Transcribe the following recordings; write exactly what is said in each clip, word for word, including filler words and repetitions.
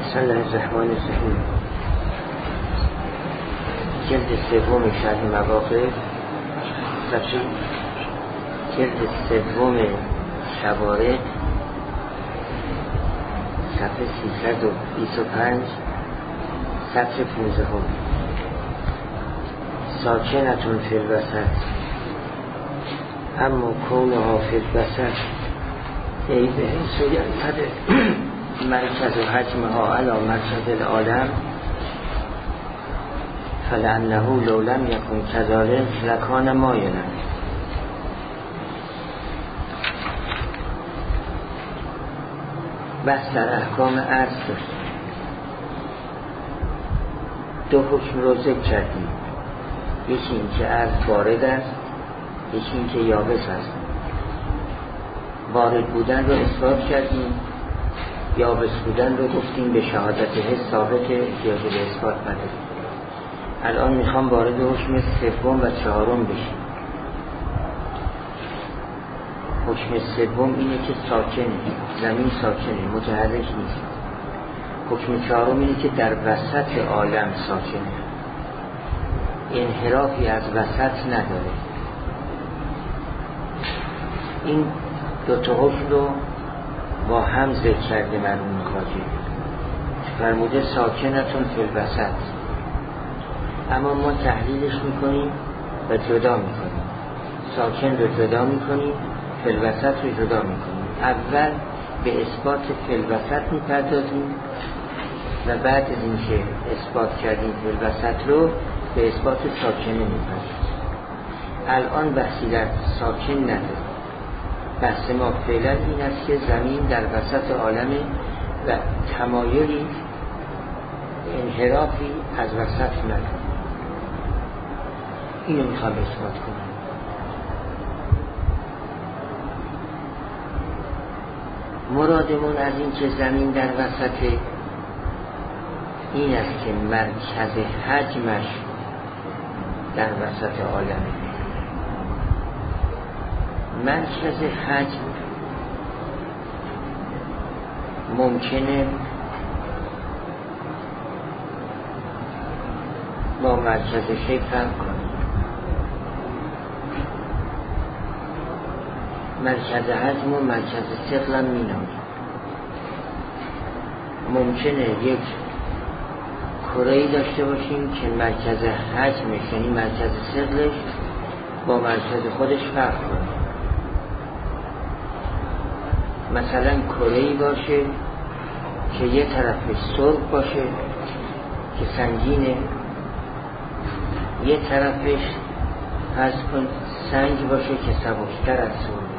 بسم الله الرحمن الرحیم. جلد سوم شرح مواقف، صفحه جلد سوم شوارد، صفحه سیصد و بیست و پنج، سطر پونزدهم. ساکنتون فی الوسط اما کونها فی الوسط ای به حیث ینتبه مرکز و حجمها علی مرکز العالم فلعنه لو لم یکن کذالک لکان مایلا. بحث در احکام عرض داشت. دو حکم رو ذکر کردیم، یکی این که عرض وارد است، یکی این که یابس است. وارد بودن رو اثبات کردیم، یابس بودن رو گفتیم به شهادت حس ثابت، احتیاج به اثبات نداره. الان میخوام وارد حکم سوم و چهارم بشیم. حکم سوم اینه که ساکن، زمین ساکنه، متحرک نیست. حکم چهارم اینه که در وسط عالم ساکنه، انحرافی از وسط نداره. این دو تا حکم رو با هم ذکر کرده مرحوم خواجه. فرموده ساکنتون فی الوسط، اما ما تحلیلش میکنیم و جدا میکنیم. ساکن رو جدا میکنیم، فی الوسط رو جدا میکنیم. اول به اثبات فی الوسط میپردازیم و بعد از اینکه اثبات کردیم فی الوسط رو به اثبات ساکنه میپردازیم. الان بحثی در ساکن نداره. بحث ما فعلا این است که زمین در وسط عالمه و تمایلی، انحرافی از وسط نداره. اینو میخوام اثبات کنم. مرادمون از این که زمین در وسط این است که مرکز حجمش در وسط عالمه. مرکز حجم ممکنه با مرکز شکل فرق کنه. مرکز حجم و مرکز ثقل هم مینامه. ممکنه یک کره‌ای داشته باشیم که مرکز حجمش یعنی مرکز ثقلش با مرکز خودش فرق کنه. مثلا کره‌ای باشه که یه طرفش سرخ باشه که سنگینه، یه طرفش فرض کن سنگ باشه که سبکتر از سرخه.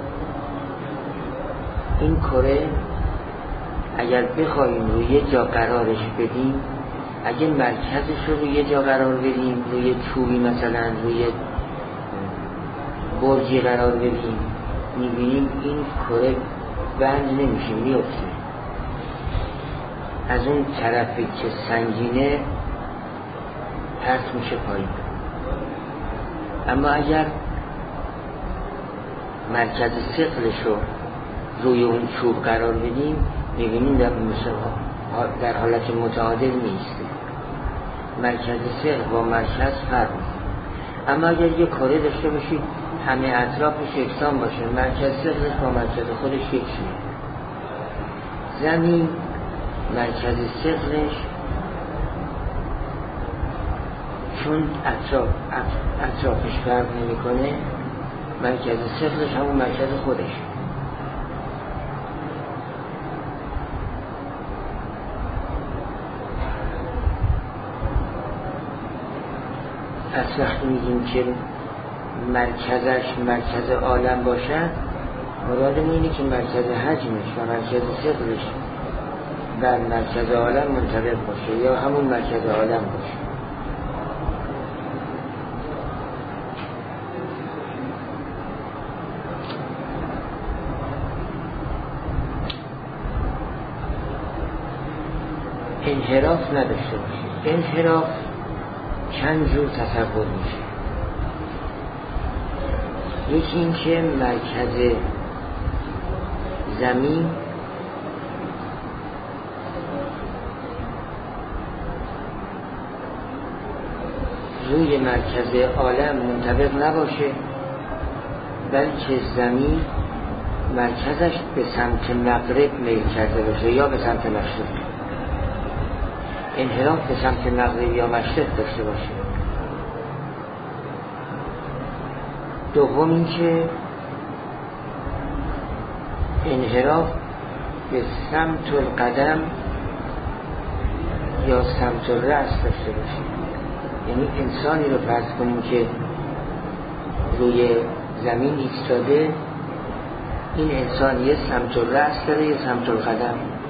این کره اگر بخوایم روی یه جا قرارش بدیم، اگه مرکزش رو روی یه جا قرار بدیم، روی چوبی مثلا روی برجی قرار بدیم، میبینیم این کره بند نمیشه، میفته. از اون طرفی که سنگینه پرت میشه پایین. اما اگر مرکز ثقلش رو روی اون چوب قرار بدیم، میبینیم در, در حالت متعادل نیست. مرکز ثقل با مرکز فرق میکنه. اما اگر یک کره داشته باشید همه اطرافش یکسان باشه، مرکز ثقلش با مرکز خودش یکیه. زمین مرکز ثقلش چون اطراف اطرافش فرق نمیکنه، مرکز ثقلش همون مرکز خودش. از وقتی میگیم که مرکزش مرکز عالم باشد، مرادمون اینه که مرکز حجمش و مرکز ثقلش در مرکز عالم منطبق باشه یا همون مرکز عالم باشه. انحراف نداشته باشه. انحراف چند جور تصور میشه. یکی این که مرکز زمین روی مرکز عالم منطبق نباشه، بلکه زمین مرکزش به سمت مغرب میل کرده باشه یا به سمت مشرق، انحراف به سمت مغرب یا مشرق داشته باشه. دوم این که انحراف به سمت القدم یا سمت الرأس داشته باشه. یعنی انسانی رو فرض کنیم که روی زمین ایستاده، این انسان یه سمت الرأس داره یه سمت القدم،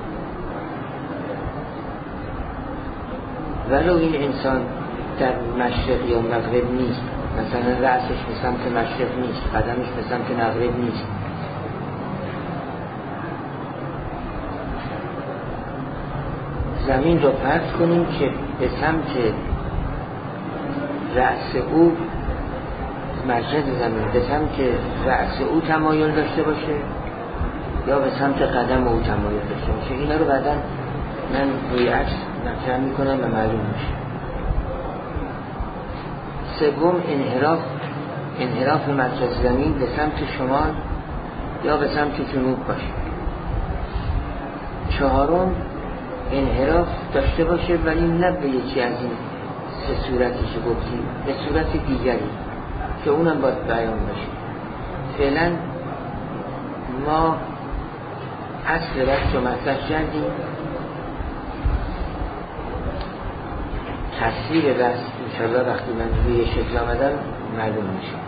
ولو این انسان در مشرق یا مغرب نیست، مثلا رأسش به سمت مشرق نیست، قدمش به سمت مغرب نیست، زمین رو فرض کنیم که به سمت رأس او، مرکز زمین به سمت رأس او تمایل داشته باشه یا به سمت قدم او تمایل داشته باشه. اینا رو بعدا من روی عکس مطرح میکنم و معلوم میشه. سوم انحراف انحراف مرکز زمین به سمت شمال یا به سمت جنوب باشه. چهارم انحراف داشته باشه ولی نه به یکی از این سه صورتی که گفتیم، به صورت دیگری که اونم باید بیان باشه. فعلا ما اصل بحث رو مطرح کردیم، تصویر بحث انشاءالله وقتی من روی شکل آمدم معلوم میشه.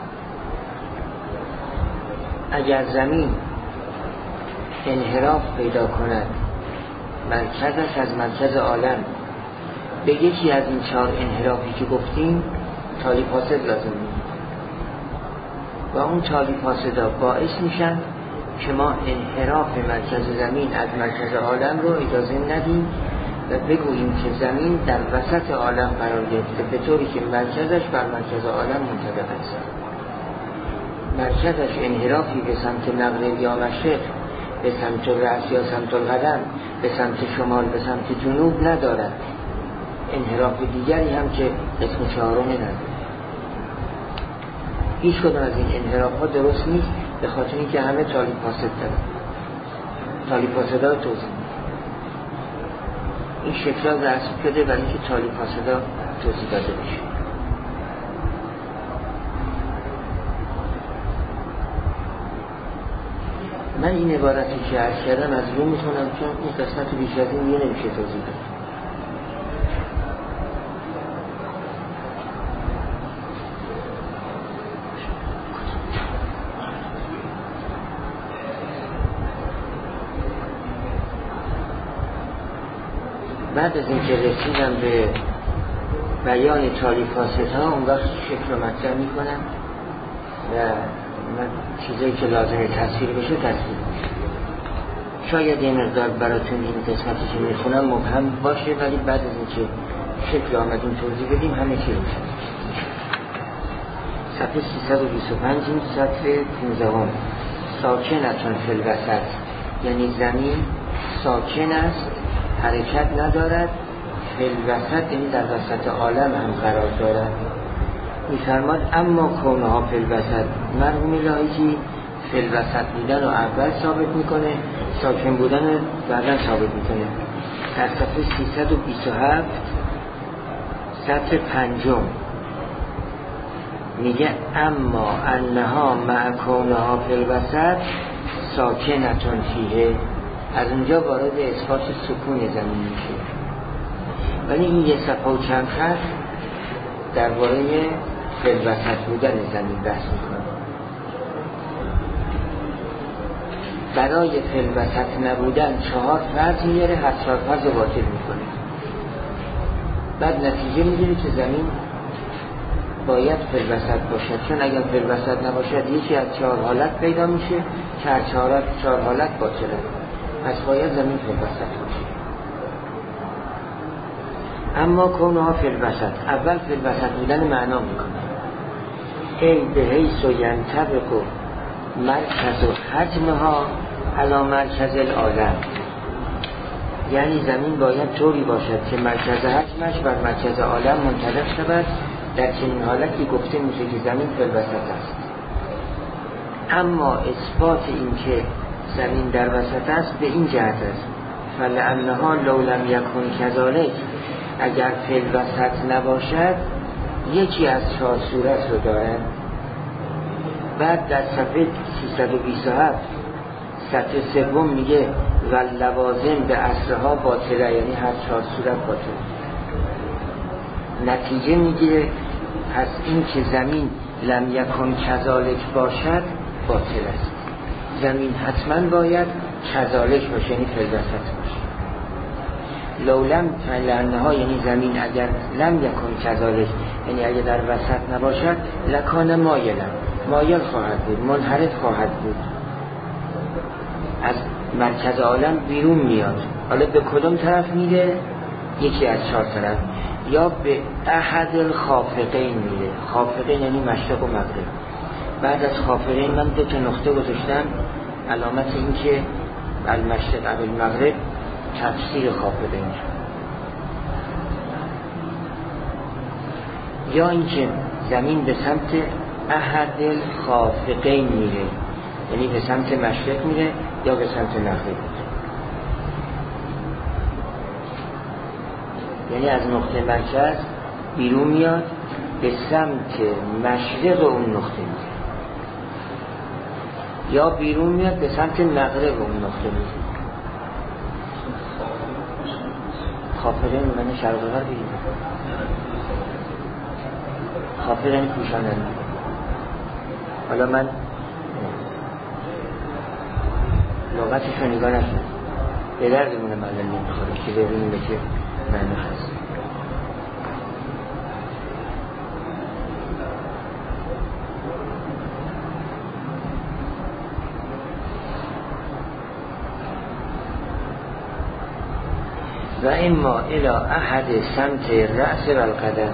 اگر زمین انحراف پیدا کند، مرکزش از مرکز عالم به یکی از این چهار انحرافی که گفتیم تالی فاسد لازم میشه و اون تالی فاسدا باعث میشن که ما انحراف مرکز زمین از مرکز عالم رو اجازه ندیم و بگوییم که زمین در وسط عالم قرار گرفته، به طوری که مرکزش بر مرکز عالم منطبق است. مرکزش انحرافی به سمت مغرب یا مشرق، به سمت رأس یا سمت القدم، به سمت شمال، به سمت جنوب ندارد. انحراف دیگری هم که اسم چهارم ندارد. هیچ کدوم از این انحراف ها درست نیست، به خاطر اینکه همه تالی فاسد دارن. تالی فاسدا رو توضیح این شکل ها رسم شده ولی که تالی فاسدا توضیح داده بشه. من این عبارتی که عرض کردم از رو میتونم، چون این قسمت بیش از این یه نمیشه توضیح داد. بعد از اینکه رسیدم به بیان تالی فاسدها، اون وقت شکل رو مطرح میکنم و من چیزایی که لازمه تصویر بشه تصویر بشه. شاید یه مقدار براتون این قسمتی که میخونم مبهم باشه، ولی بعد از اینکه شکل آمدیم توضیح بدیم همه چی روشن. صفحه سیصد و بیست و پنج سطر پانزده. ساکنتون فی الوسط، یعنی زمین ساکن است، حرکت ندارد، فی الوسط یعنی در وسط عالم هم قرار دارد. می‌فرماد اما کونها فی الوسط، مرحوم الهی فی الوسط بودن رو اول ثابت میکنه، ساکن بودن رو بعدا ثابت میکنه. در صفحه سیصد و بیست و هفت سطر پنجم میگه اما انها مع کونها فی الوسط ساکنتون فیه، از اونجا وارد اثبات سکون زمین میشه. ولی این یه صفحه و چند خط درباره فی الوسط بودن زمین بحث میکنه. برای فی الوسط نبودن چهار فرض میاره، هر چهار فرض رو باطل میکنه. بعد نتیجه میگیره که زمین باید فی الوسط باشد، چون اگر فی الوسط نباشد یکی از چهار حالت پیدا میشه که هر چهار, چهار حالت باطله، پس باید زمین فی الوسط باشه. اما کونها فی الوسط، اول فی الوسط بودن معنا میکنه ای به حیث و ینطبق و مرکز و حجمها علی مرکز العالم، یعنی زمین باید طوری باشد که مرکز حجمش بر مرکز عالم منطبق شود در چنین حالتی گفته میشه که زمین فی الوسط است. اما اثبات این که زمین در وسط است به این جهت است فلانها لو لم یکن کذالک، اگر فی الوسط نباشد یکی از چهار صورت رو دارن. بعد در صفحه سیصد و بیست و هفت سطر سوم میگه و لوازم به اصلها باطله، یعنی هر چهار صورت باطله. نتیجه میگه پس این که زمین لم یکن کذالک باشد باطل است. زمین حتما باید کذالک باشه، یعنی فی الوسط باشه. لو لم فلانها، یعنی زمین اگر لم یکن کذالک، یعنی اگر در وسط نباشد لکان مایلا، مایل خواهد بود، منحرف خواهد بود، از مرکز عالم بیرون میاد. حالا به کدوم طرف میره؟ یکی از چهار طرف، یا به احد الخافقین میره. خافقین یعنی مشرق و مغرب. بعد از خافقین من دو تا نقطه گذاشتم، علامت این که المشرق و المغرب تفسیر خافقین شد. یا اینکه زمین به سمت احد الخافقین میره، یعنی به سمت مشرق میره یا به سمت مغرب، یعنی از نقطه مرکز بیرون میاد به سمت مشرق اون نقطه میره، یا بیرون میاد به سمت مغرب اون نقطه میره. خافقین من شرق غرب بگیم، خافقین پوشاننده. حالا من لغتش رو نگاه نشد، به دردمونه معلم نمیخوره که ببینیم به که معنی هست. و اما الى احد سمت رأس و القدم،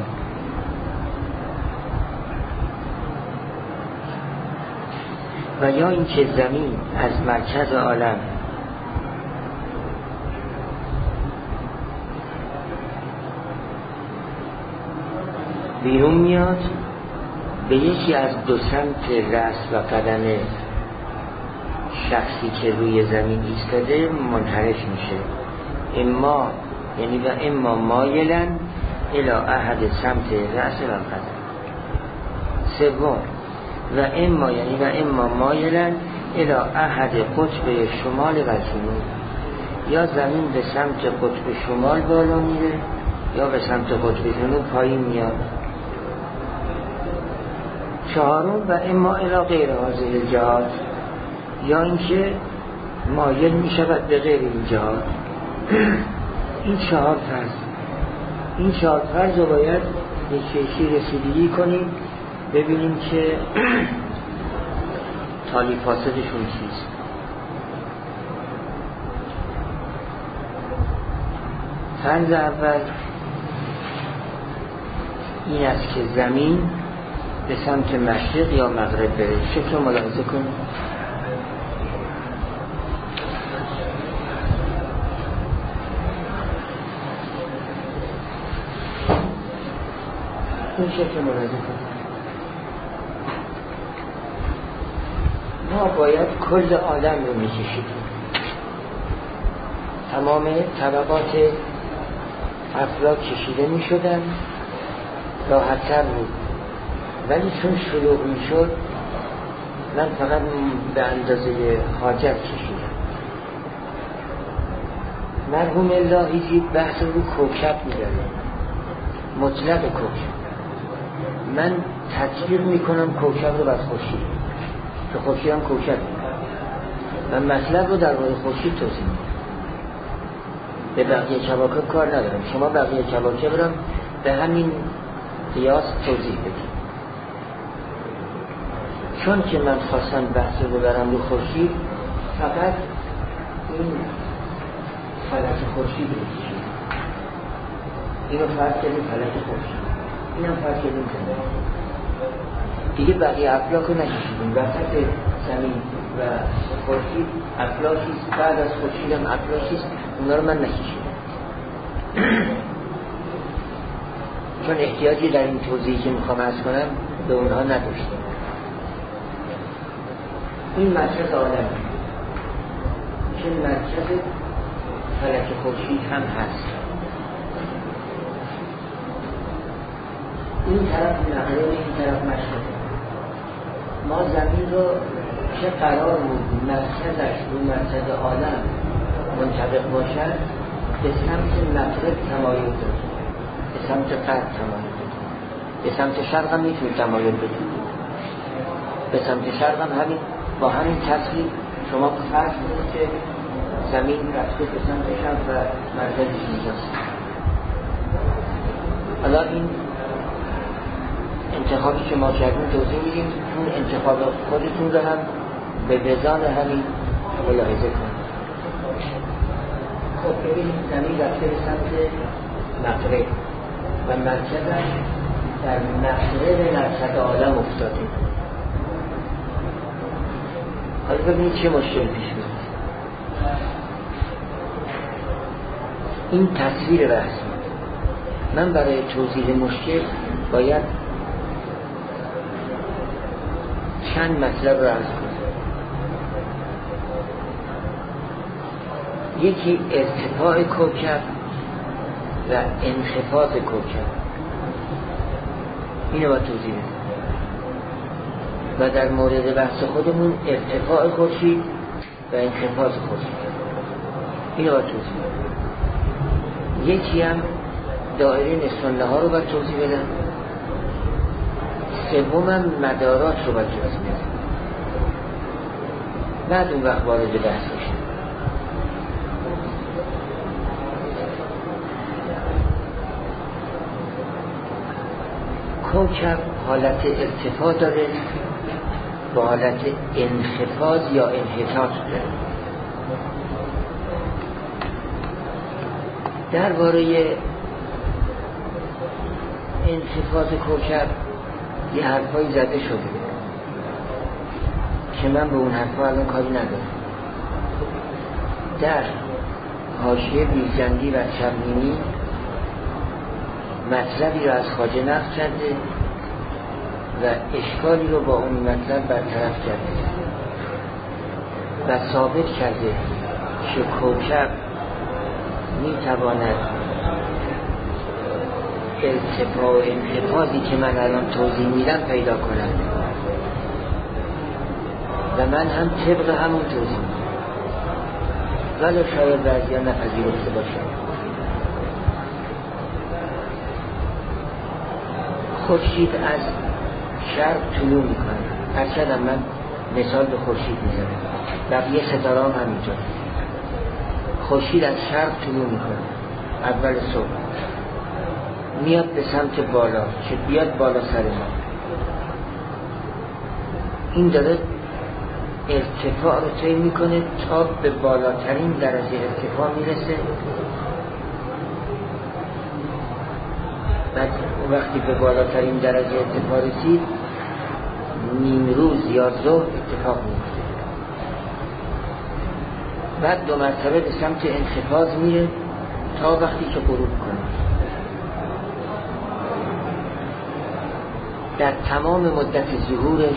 و یا اینکه زمین از مرکز عالم بیرون میاد به یکی از دو سمت رأس و قدم شخصی که روی زمین ایستاده منحرف میشه. اما یعنی و اما مایلن الی احد سمت رأس و القدم. سوم و اما یعنی و اما مایلن الی احد قطب شمال و جنوب، یا زمین به سمت قطب شمال بالا میره یا به سمت قطب جنوب پایین میاد. چهارم و اما الی غیر هذه الجهات، یا اینکه مایل میشود به غیر این جهات. این چهار فرض این چهار فرض رو باید یک یکی رسیدگی کنیم، ببینیم که تالی فاسدشون چیست. فرض اول این است که زمین به سمت مشرق یا مغرب بره. شکل ملاحظه کنیم. این شکل ملاحظه کنیم. ما باید کل عالم رو میکشید، تمام طبقات افلاک کشیده میشدن، راحت‌تر بود. ولی چون شلوغ میشد من فقط به اندازه حاجت کشیدم. مرحوم الهی بحث رو کوکب میداره، مطلق کوکب. من تطبیق میکنم کوکب رو بر خورشید، که خورشید هم کوکب. من مطلب رو در مورد خورشید توضیح میدم، به بقیه کواکب کار ندارم. شما بقیه کواکب رو به همین قیاس توضیح بدید. چون که من خواستم بحث رو ببرم رو خورشید، فقط این فلک خورشید رو کشید، اینو فرض کردیم فلک خورشید، اینم فرض کردیم زمین. دیگه بقیه افلاک رو نکشیدیم. وسط زمین و خورشید افلاکیست، بعد از خورشید هم افلاکیست، اونا رو من نکشیدم. چون احتیاجی در این توضیحی که میخوام عرض کنم به اونها نداشتیم. این مرکز عالم که مرکز فلک خورشید هم هست. این طرف مغرب، این طرف مشرق. ما زمین رو که قرار بود مرکزش رو مرکز عالم منطبق باشد به سمت مغرب تمایل داد، به سمت غرب تمایل داد، به سمت شرق هم میتونه تمایل بده، به سمت شرق هم همین با همین تصویر شما فرض کنید که زمین رفته به سمت شرق و مرکزش اینجاست. حالا این انتخابی که ما کردیم توضیح میدیم، اون انتخاب خودتون رو هم به وزان همین ملاحظه کنید. خب ببینید زمین رفته به سمت مغرب و مرکزش در مغرب مرکز عالم افتاده. حالا ببینید چه مشکل پیش میاد. این تصویر رسمی. من برای توضیح مشکل باید چند مطلب رو عرض کنم. یکی ارتفاع کوکب و انخفاض کوکب، اینو باید توضیح بدم. و در مورد بحث خودمون ارتفاع خورشید و انخفاض خورشید، اینو باید توضیح بدم. یکی هم دایره نصف ها رو باید توضیح بدم. سومم مدارات رو باید توضیح بدم. بعد اون وقت وارد بحث بشم. کوکب حالت ارتفاع داره با حالت انخفاض یا انحطاط داره. درباره انخفاض کوکب یه حرفایی زده شده که من به اون حرفا الان کاری ندارم. در حاشیه بیرجندی و شبنینی مطلبی رو از خواجه نقل کرده و اشکالی رو با اون مطلب برطرف کرده و ثابت کرده که کوکب میتواند ارتفاع و انخفاضی که من الان توضیح میدم پیدا کنم و من هم طبق همون توضیح میدم، ولی شاید بعضی ها نپذیرفته باشم. خورشید از شرق طلوع میکنه. هرچند من مثال به خورشید میزنم، بقیه ستاره هم همینطور. خورشید از شرق طلوع میکنه اول صبح، میاد به سمت بالا که بیاد بالا سر ما. این داره ارتفاع رو طی میکنه تا به بالاترین درجه ارتفاع میرسه. بعد وقتی به بالاترین درجه ارتفاع رسید نیم روز یا ظهر اتفاق میفته. بعد دو مرتبه به سمت انخفاض میره تا وقتی که غروب کنه. در تمام مدت ظهورش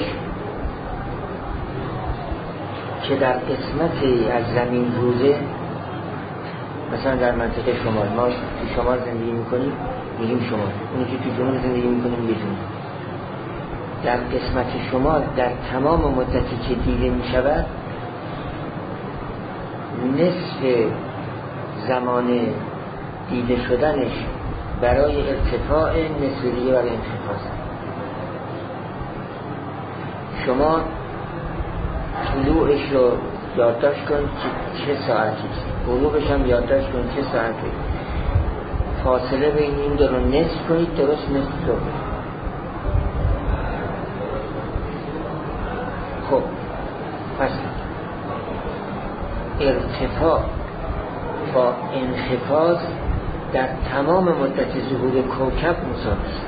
که در قسمت از زمین روزه، مثلا در منطقه شمال، ما تو شمال زندگی میکنیم میگیم شمال، اونی که تو جنوب زندگی میکنیم یه جنوب. در قسمت شمال در تمام مدتی که دیده میشود نصف زمان دیده شدنش برای ارتفاع، نصف دیگه برای انخفاض. شما طلوعش رو یادداشت کن که چه ساعتی، غروبش هم یادداشت کن چه ساعتی. فاصله بین این دو رو نصف کنید، درست نصف صبح. خب پس ارتفاع با انخفاض در تمام مدت ظهور کوکب مساوی است.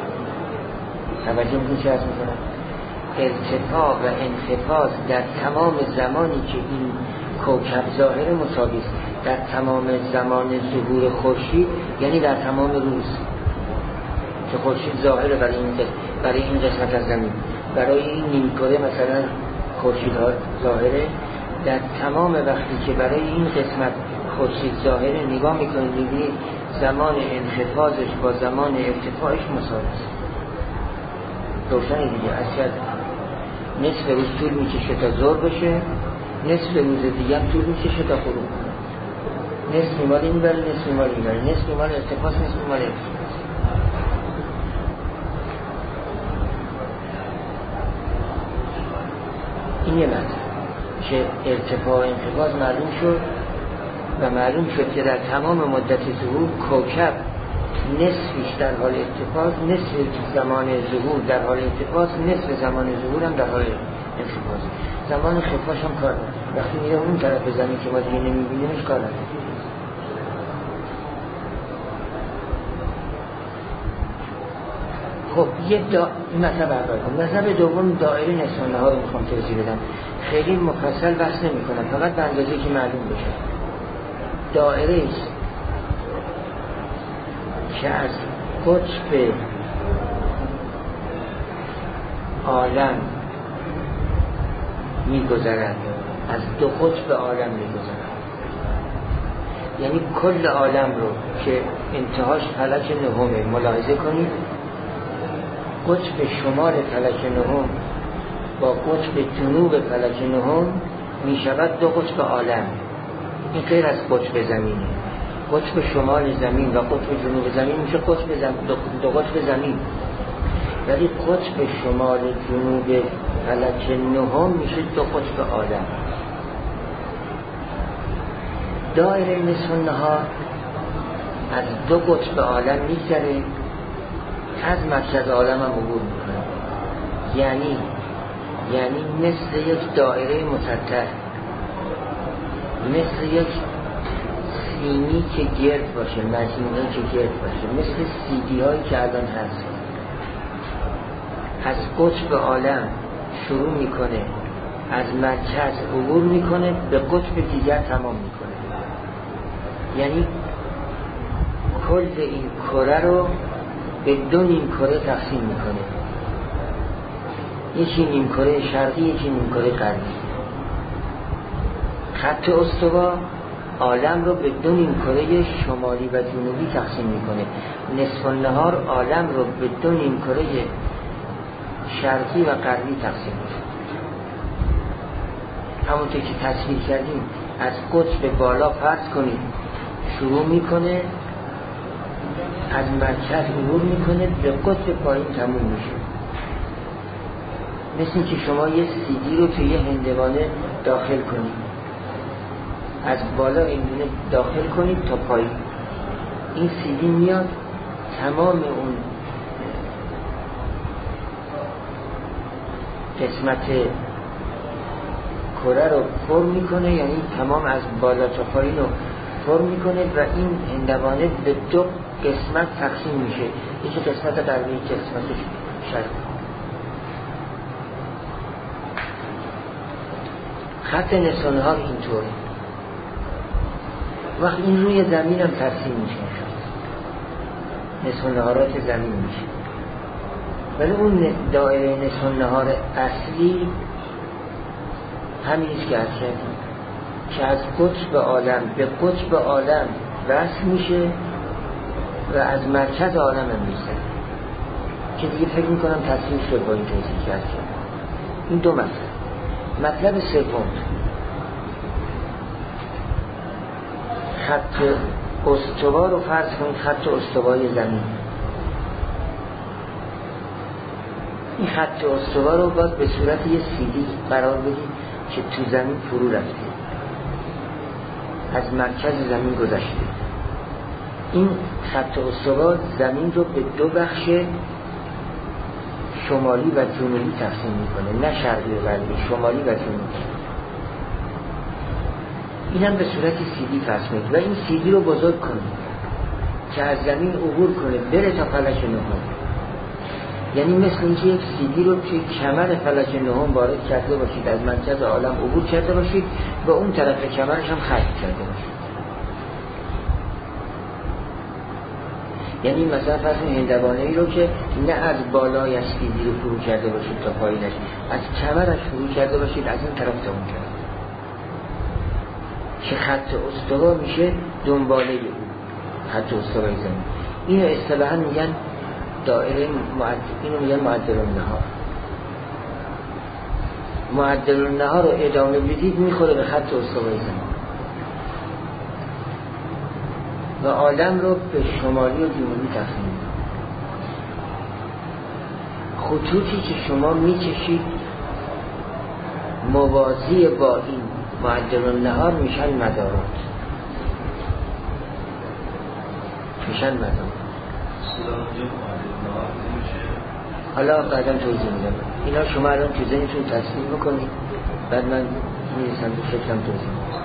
توجه میکنید چه از میکنم؟ ارتفاع و انخفاض در تمام زمانی که این کوکب ظاهر مساوی است. در تمام زمان ظهور خورشید، یعنی در تمام روز. که خورشید ظاهره برای این برای این قسمت از زمین، برای این نیمکره مثلا خورشید ظاهره. در تمام وقتی که برای این قسمت خورشید ظاهره نگاه میکنید میبینید زمان انخفاضش با زمان ارتفاعش مساوی است. روشنه دیگه. اصلا نصف روز طول میکشه تا ظهر بشه، نصف روز دیگه طول میکشه تا غروب کنه. نصف مال این بره، نصف مال این بره، نصف مال ارتفاع، نصف مال ارتفاع. این یه مطلب که ارتفاع و انخفاض معلوم شد و معلوم شد که در تمام مدت ظهور کوکب نصفش در حال ارتفاع، نصف زمان ظهور در حال ارتفاع، نصف زمان ظهور هم در حال انخفاض. زمان انخفاضش هم کار نداره. وقتی میره اون طرف زمین که ما دیگه نمیبینیمش کار نداره. خب یه دا... مطلب اول کنم. مطلب دوم دایره نصف النهار رو میخوام توضیح بدم. خیلی مفصل بحث نمی کنم، فقط به اندازه که معلوم بشه. دایره است که از قطب عالم میگذرد، از دو قطب عالم میگذرد. یعنی کل عالم رو که انتهاش فلک نهمه ملاحظه کنید. قطب شمال فلک نهم با قطب جنوب فلک نهم می شود دو قطب عالم. این غیر از قطب زمینه. قطب شمال زمین و قطب جنوب زمین میشه قطب زمین، دو, دو قطب زمین. ولی قطب شمال جنوب فلک نهم میشه دو قطب عالم. دایره نصف النهار از دو قطب عالم میگذره، از مرکز عالم هم عبور میکنه. یعنی یعنی مثل یک دایره مسطح، مثل یک سینی که گرد باشه، مجموعه که گرد باشه، مثل سیدی هایی که الان هست. از قطب عالم شروع میکنه، از مرکز عبور میکنه، به قطب دیگر تمام میکنه. یعنی کل این کره رو به دو نیم کره تقسیم میکنه. یکی نیم کره شرقی، یکی نیم کره غربی. خط استوا عالم رو به دو نیم کره شمالی و جنوبی تقسیم میکنه. نصف النهار عالم رو به دو نیم کره شرقی و غربی تقسیم میکنه. همونطور که تصویر کردیم از قطب بالا فرض کنید شروع میکنه، از مرکز عبور میکنه، به قطب پایین تموم میشه. مثل این که شما یه سیدی رو توی یه هندوانه داخل کنید، از بالا اینگونه داخل کنید تا پایین. این سیدی میاد تمام اون قسمت کره رو پر میکنه، یعنی تمام از بالا تا پایین رو پر میکنه و این هندوانه به دو قسمت تقسیم میشه. یکی قسمت غربی، یکی قسمت شرقی. خط نصف النهار اینطوره. وقت این روی زمین هم تقسیم میشه، نصف النهارات زمین میشه. ولی اون دایره نصف النهار اصلی همینیست که عرض کردیم که از قطب عالم به قطب عالم وصل میشه و از مرکز عالم هم میشه. که دیگه فکر میکنم تصویر شد با این توضیح که عرض کردیم. این دو مطلب. مطلب سوم، خط استوا رو فرض کنید خط استوای زمین. این خط استوا رو باید به صورت یه سیدی قرار بدید که تو زمین فرو رفته، از مرکز زمین گذشته. این خط استوا زمین رو به دو بخش شمالی و جنوبی تقسیم میکنه، نه شرقی و غربی، شمالی و جنوبی. این هم به صورت سیدی فرض کنید و این سیدی رو بزرگ کنید که از زمین عبور کنه بره تا فلک نهم. یعنی مثل اینکه یک سیدی رو توی کمر فلک نهم وارد کرده باشید، از مرکز عالم عبور کرده باشید و اون طرف کمرش هم ختم کرده باشید. یعنی مثلا فرض هندوانه‌ای رو که نه از بالای اسپیدی رو فرو کرده باشید تا پایینش، از کمرش فرو کرده باشید از این طرف تا اون طرف، که خط استوا میشه دنباله او، خط استوای زمین. اینو اصطلاحاً میگن دایره معدل، اینو میگن معدل النهار. معدل النهار رو ادامه بدید میخوره به خط استوای زمین و عالم رو به شمالی و جنوبی تقسیم می‌کنه. خطوطی که شما میکشید موازی با این معدل النهار میشن مدارات، میشن مدارات. حالا بعدا توضیح میدم اینا، شما الان تو ذهنتون تصمیم بکنید بعد من میرسم به فکرم توضیح میدم.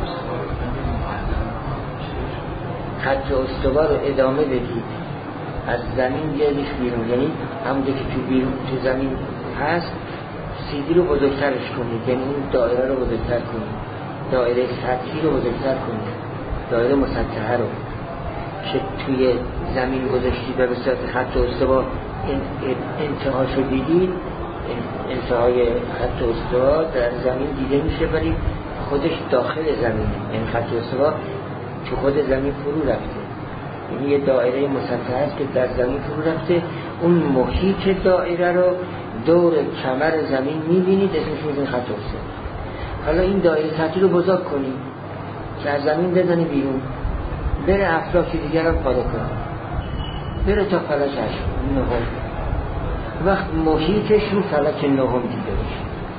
خط استوا رو ادامه بدید، از زمین بیاریش بیرون، یعنی همونجا که تو بیرون تو زمین هست سیدی رو بزرگترش کنید، یعنی اون دایره رو بزرگتر کنید، دایره سطحی رو بزرگتر کنید، دایره مسطحه رو که توی زمین گذاشتید و به صورت خط استوا انتهاشو دیدید. انتهای خط استوا در زمین دیده میشه ولی خودش داخل زمینه، یعنی خط استوا تو خود زمین فرو رفته، یعنی یه دایره مسطح است که در زمین فرو رفته. اون محیط دایره رو دور کمر زمین میبینید، اسمش میزنید خط استوا. حالا این دایره سطحی رو بزرگ کنید که از زمین بزنه بیرون، بره افلاک دیگر هم پاره کنه، بره تا فلک هشت نهم، وقت محیطش رو فلک نهم دیده بشه،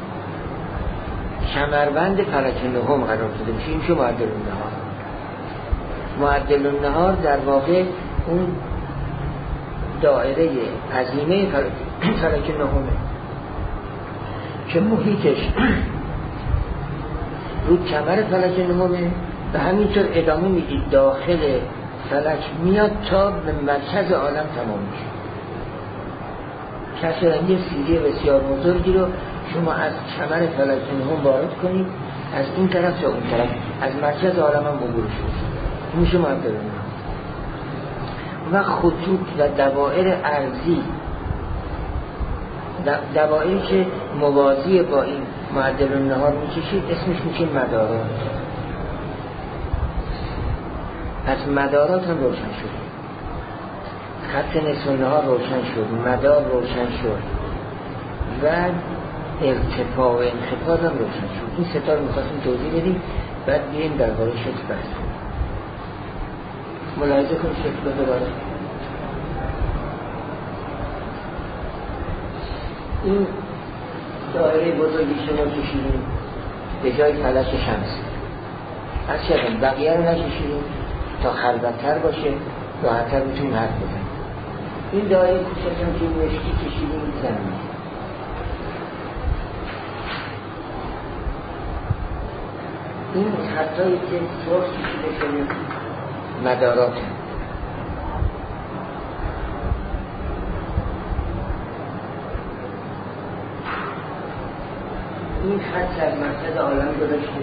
کمربند فلک نهم قرار داده بشه. این شو معدل النهار. معدل النهار در واقع اون دایره عظیمه فلک نهمه که محیطش رو کمر فلک نهمه و همینطور ادامه میدید داخل فلک میاد تا به مرکز عالم تمام میشه. کسرنگی سیری بسیار بزرگی رو شما از کمر فلک نهم وارد کنید، از این طرف تا اون طرف، از مرکز عالم هم عبور شد، میشه معدل النهار. و خطوط و دوائر ارضی، دوائری که موازی با این معدل النهار میکشید اسمش میشه مدارات. از مدارات هم روشن شد، خط نصف النهار روشن شد، مدار روشن شد و ارتفاع و انخفاض هم روشن شد. این ستا رو میخواستیم توضیح بدیم، بعد بیاییم درباره شکل بحث کنیم. ملاحظه کنید شکل رو دوباره. این دایره بزرگی شما کشیدیم به جای فلک شمس، از چه بقیه رو نکشیدیم تا خلوت‌تر باشه، راحت‌تر میتونیم حرف بزنیم. این دایره کوچکم که مشکی کشیدیم زمین، این خطایی که سرخ کشیده شده مدارات. این خط از مرکز عالم گذاشته،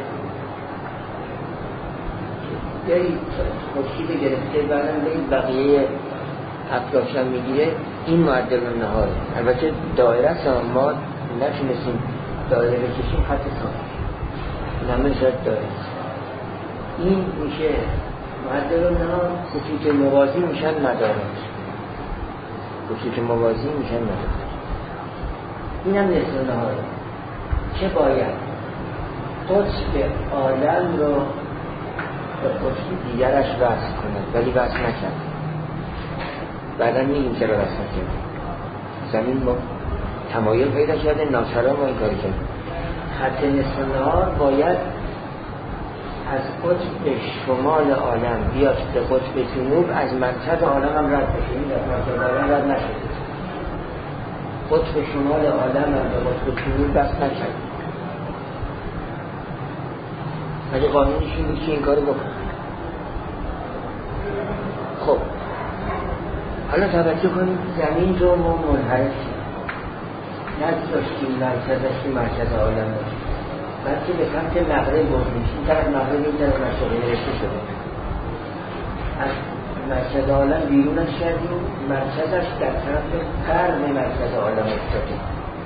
یعنی خورشید گرفته، بعدم به بقیه اطرافش میگیره. این معدل النهار. البته دایره است ما نتونستیم دایره بکشیم، خط ساخت نمه شاید دایره است. این میشه معدل النهار. خطوط موازی میشن مدارات، خطوط موازی میشن مدارات. این هم نصف النهاره. چه باید؟ قطب عالم رو به قطب دیگرش وصل کنه، ولی وصل نکرد. بعدا میگیم چرا وصل نکرد. زمین ما تمایل پیدا کرده، ناچارا ما این کاری کرد. خط نصف النهار باید از قطب شمال عالم بیاد به قطب جنوب، از مرکز عالم هم رد بشه. این در مرکز عالم رد نشده، قطب شمال عالم هم به قطب جنوب وصل نکرد، ولی قانونیش این بود که این کارو بکن. خب حالا توجه کنید، زمین رو ما منحرف نداشتیم مرکزش که مرکز عالم باشه، بلکه به سمت مغرب برد میشه. این طرف مغرب، این طرف مشرق نرسته شده. از مرکز عالم بیرونش کردیم، مرکزش در طرف غرب مرکز عالم افتاده.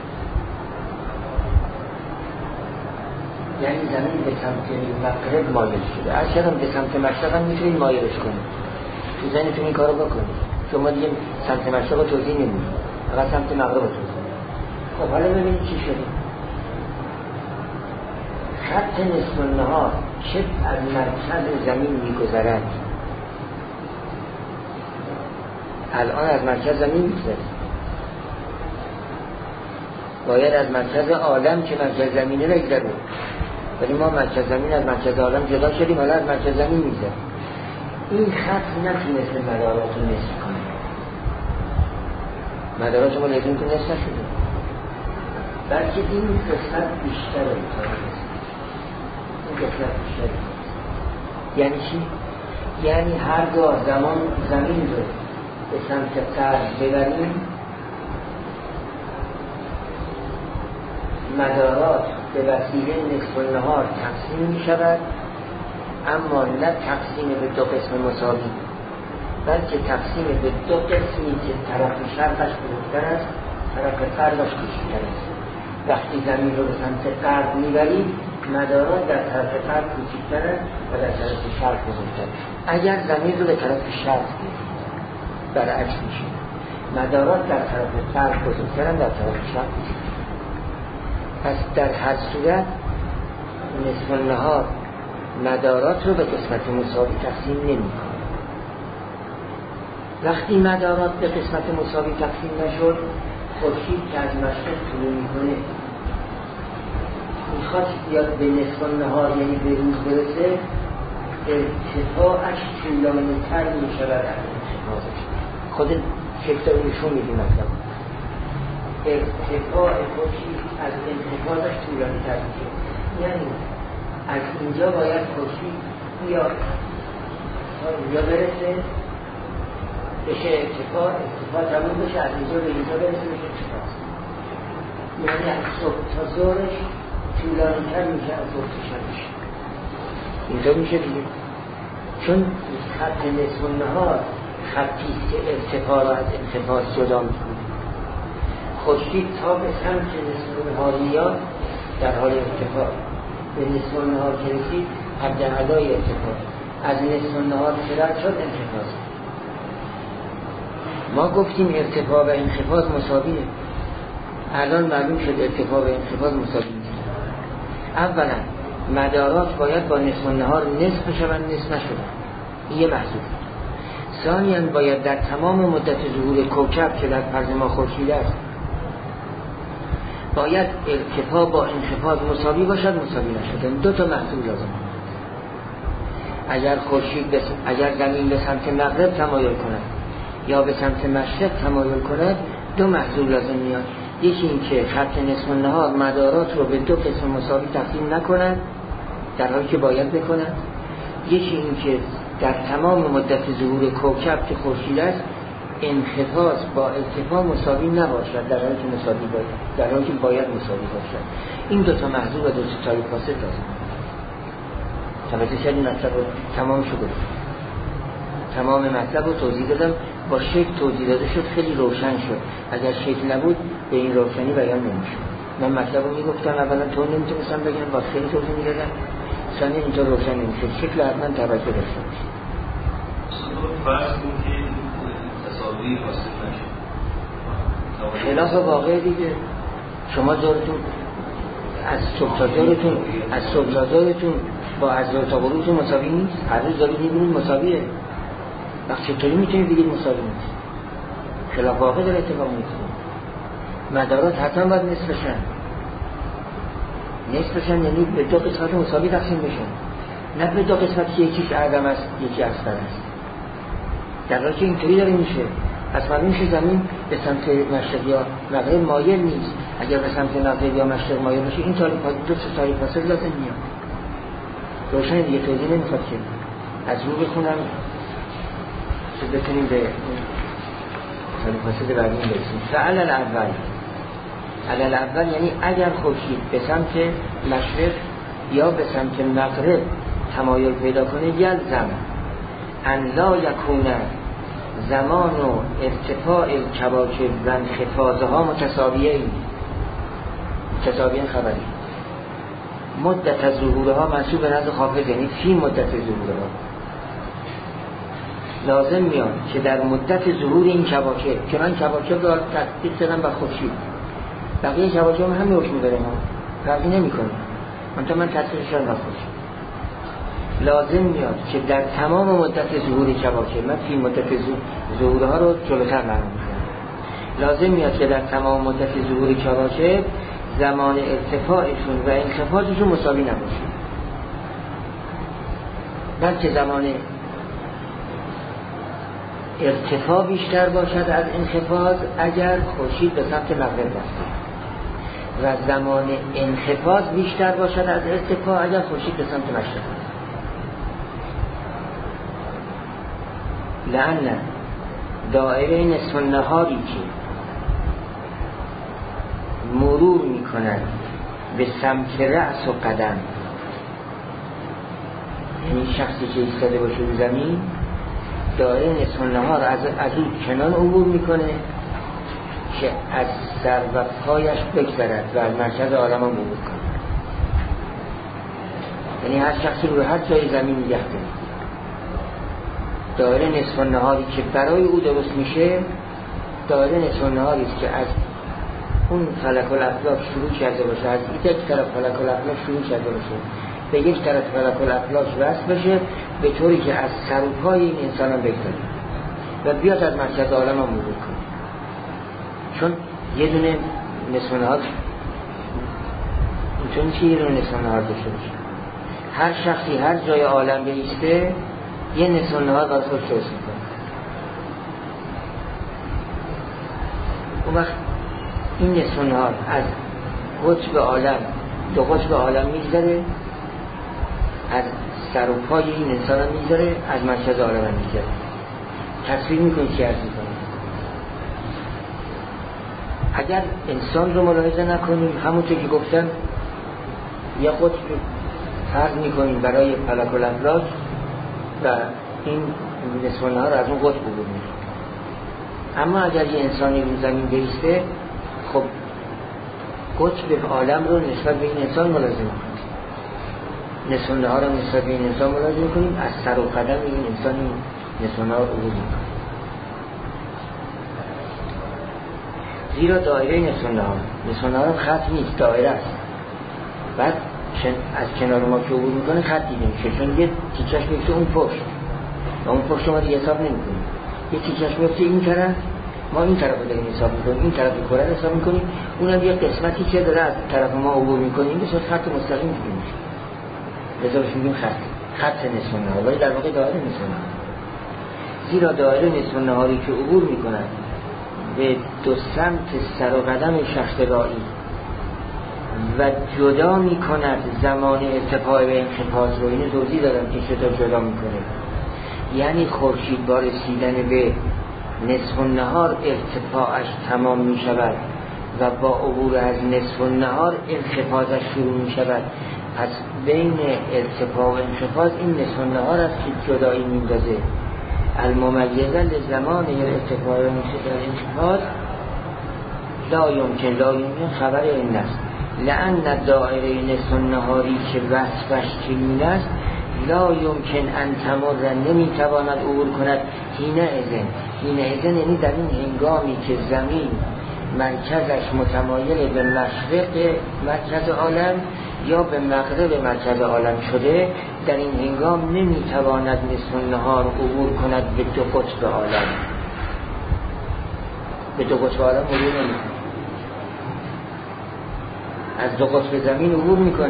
یعنی زمین به سمت مغرب مایل شده. هر چقدر به سمت مشرق هم میتونید مایلش کنید، تو ذهنتون این کارو بکنید. شما دیگه سمت مشرق رو توضیح نمیدید، فقط سمت مغرب رو توضیح. خب حالا ببینید چی شده. خط نصف النهار چه از مرکز زمین میگذرد، الان از مرکز زمین میگذرد، باید از مرکز عالم که مرکز زمینه بگذره، ولی ما مرکز زمین از مرکز عالم جدا شدیم، حالا از مرکز زمین میگذره. این خط نتونسته مدارات رو نصف کنه، مدارات ما لیتون که نصف نشده، بلکه این قسمت بیشتر رو این قسمت بیشتر. یعنی چی؟ یعنی هرگاه زمان زمین رو به سمت غرب ببریم، مدارات به وسیله نصف النهار تقسیم می شود، اما نه تقسیم به دو قسم مساوی، بلکه تقسیم به دو قسمی که طرف شرقش بزرگتر است، طرف غربش کوچکتر است. وقتی زمین رو به سمت غرب میبرید، مدارات در طرف غرب کوچکتر است و در طرف شرق بزرگتر. اگر زمین رو به طرف شرق گیرید، برعکس میشه، مدارات در طرف غرب بزرگتر است، در طرف شرق کوچکتر. پس در هر صورت نصف النهار مدارات رو به قسمت مساوی تقسیم نمی‌کنه. وقتی مدارات به قسمت مساوی تقسیم نشد، خورشید که از مشرق طلوع میکنه میخواد بیاد به نصف النهار یعنی به روز برسه، ارتفاعش طولانی‌تر میشود از انخفاضش. خود شکل رو نشون میدیم. مثلا ارتفاع خورشید از انخفاضش طولانی‌تر میشه، یعنی از اینجا باید خورشید بیاد تا اینجا برسه، بشه ارتفاع، ارتفاع تموم بشه، از اینجا به اینجا برسه بشه ارتفاع. یعنی از صبح تا ظهرش طولانی‌تر میشه از ظهر تا شبش. اینجا میشه دیگه، چون خط نصف النهار خطیست که ارتفاع را از انخفاض جدا میکنه. خورشید تا به سمت نصف النهار میاد در حال ارتفاع، به نصف النهار که رسید حد اعلای ارتفاع، از نصف النهار که رد شد انخفاض. ما گفتیم ارتفاع و انخفاض مساویه، الان معلوم شد ارتفاع و انخفاض مساوی نیست. اولا مدارات باید با نصف النهار نصف بشوند، نصف نشدن، این یه محضور. ثانیاً باید در تمام مدت ظهور کوکب که در فرض ما خورشید است، باید ارتفاع با انخفاض مساوی باشد، مساوی نشدن. دو تا محضور لازم. اگر خورشید بس... اگر زمین به سمت مغرب تمایل کند یا به سمت مشرق تمایل کند، دو محضور لازم میاد. یکی این که خط نصف النهار مدارات رو به دو قسم مساوی تقسیم نکند در حالی که باید بکند. یکی این که در تمام مدت ظهور کوکب که خورشید است، انخفاض با ارتفاع مساوی نباشد در حالی که مساوی باید در حالی که باید مساوی باشد. این دو تا محضور و دو تا تاریخ فاصله لازم. توجه کردین؟ مطلب رو تمام شد، تمام مطلب رو توضیح دادم، با شکل توضیح داده شد، خیلی روشن شد. اگر شکل نبود به این روشنی بیان نمیشد. من مطلب رو میگفتم، اولا تو نمیتونستم بگم، با خیلی توضیح میدادم، ثانیا اینجا روشن نمیشد. شکل حتما توجه داشته باشه. فرض کن که تصاویر حاصل نشه، خلاف واقع دیگه. شما دورتون از صبح تا ظهرتون از صبح تا ظهرتون با از ظهر تا غروبتون مساوی نیست. هر روز دارید میبینید مساویه. وقتی چطوری میتونید بگید مساوی نیست؟ خلاف واقع داره اتفاق میفته. مدارات حتما باید نصف بشن. نصف بشن یعنی به دو قسمت مساوی تقسیم بشن، نه به دو قسمت که یکیش اعظم است یکی اصغر است. در حالی که اینطوری داره میشه، پس معلوم میشه زمین به سمت مشرق یا مغرب مایل نیست. اگر به سمت مغرب یا مشرق مایل باشه، این تاریخ دو تا تاریخ فاصله لازم میاد. روشن دیگه، توضیح نمیخواد که از رو بخونم که بتونیم به تاریخ فاصله بعدی برسیم. فعل الاول، علل اول یعنی اگر خورشید به سمت مشرق یا به سمت مغرب تمایل پیدا کنه، یلزم ان لا یکون زمان و ارتفاع الکواکب و انخفاضها متساویین. متساویین خبری مدت ظهورها منصوب به نزد حافظ، یعنی فی مدت ظهورها. لازم میاد که در مدت ظهور این کواکب، که من کواکب رو تطبیق دادم به خورشید، بقیه کواکب هم همین حکم داره، ما فرقی نمیکنه، منتها من تطبیقش رو نخورشید. لازم میاد که در تمام مدت ظهور کواکب، من فی مدت ظهورها رو جلوتر معلوم میکنم، لازم میاد که در تمام مدت ظهور کواکب زمان ارتفاعشون و انخفاضشون مساوی نباشه، بلکه زمان ارتفاع بیشتر باشد از انخفاض اگر خورشید به سمت مغرب رفته، و زمان انخفاض بیشتر باشد از ارتفاع اگر خورشید به سمت مشرق رفته. لأن دائره نصف النهاری که مرور میکنند به سمت رأس و قدم، یعنی شخصی که ایستاده باشه رو زمین، دائره نصف النهار از از اون کنان عبور میکنه که از سر و پایش بگذرد و از مرکز عالم عبور کنه. یعنی هر شخصی رو هر جای زمین نگه داره، دائره نصف النهاری که برای او درست میشه دائره نصف النهاری است که از اون فلک الافلاک شروع کرده باشه، از این یک طرف فلک الافلاک شروع کرده باشه به یک طرف فلک الافلاک وصل بشه، به طوری که از سر و پای این انسان هم بگذاره و بیاد از مرکز عالم هم مرور کنه. چون یه دونه نصف النهار اینطور نیست که یه دونه نصف النهار داشته باشه، هر شخصی هر جای عالم بیسته یه نصف النهار برای خودش درست میکنه. اون وقت این نصف النهار از قطب عالم دو قطب عالم میگذره، از سر و پای این انسان هم میگذره، از مرکز عالم هم میگذره. تصویر میکنی چی عرض میکنی؟ اگر انسان رو ملاحظه نکنیم، همونطور که گفتم یه قطب فرض میکنیم برای فلک الافلاک و این نصف النهار از اون قطب عبور میکنه. اما اگر یه انسانی رو زمین بیسته، خب قطب عالم رو نسبت به این انسان ملاحظه میکنیم، نصف النهار رو نسبت به این انسان ملاحظه میکنیم، از سر و قدم این انسان این نصف النهار عبور میکنه. زیرا دایره نصف النهار نصف النهار خط نیست، دایره است. بعد از کنار ما که عبور میکنه خط دیده میشه، چون یه تیکش میفته اون پشت و اون پشت ما دیگه حساب نمیکنیم. یه تیکش میفته این طرف، ما این طرف رو داریم حساب میکنیم، این طرف کره حساب میکنیم، اونم یه قسمتی که داره از طرف ما عبور میکنه، این بسیار خط مستقیم دیده میشه، لذا بهش میگیم خط خط نصف النهار، ولی در واقع دایره نصف النهار. زیرا دایره نصف النهاری که عبور میکنن به دو سمت سر و قدم شخص رائی و جدا میکند زمان ارتفاع و انخفاض رو، اینو توضیح دادم که چطور جدا میکنه. یعنی خورشید با رسیدن به نصف النهار ارتفاعش تمام میشود و با عبور از نصف النهار انخفاضش شروع میشود. پس بین ارتفاع و انخفاض این نصف النهار است که جدایی میندازه. الممیزه لزمان ارتفاع و انخفاض لا یمکن لا یمکن خبر این است، لأن دائره نصف النهاری که وصفش چنین است لا یمکن ان تمر، نمیتواند عبور کند حین اذن. حین اذن یعنی در این هنگامی که زمین مرکزش متمایل به مشرق مرکز عالم یا به مغرب مرکز عالم شده، در این هنگام نمیتواند نصف النهار عبور کند به دو قطب عالم، به دو قطب عالم عبور نمیکنه. از دو قطب زمین عبور میکنه،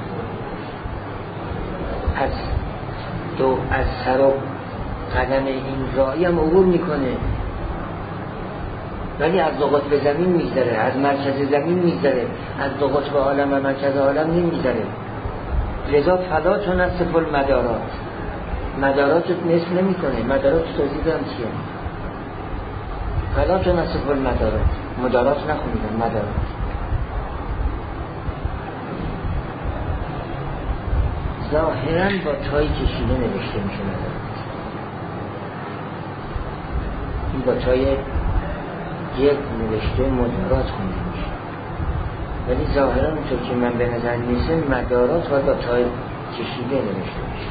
از دو از سر و قدم این رائی هم عبور میکنه، ولی از دو قطب زمین میگذره، از مرکز زمین میگذره، از دو قطب عالم و مرکز عالم نمیگذره. لذا فلا تنصف المدارات، مدارات نصف نمیکنه. مدارات توضیح دارم چیه؟ فلا تنصف المدارات، مدارات نخونیدن، مدارات ظاهراً با تایی کشیده نوشته میشه مدارات. این با چای یک نوشته مدارات خونده میشه، ولی ظاهرا اونطور که من به نظر میسه مدارات باید با چای کشیده نوشته میشه.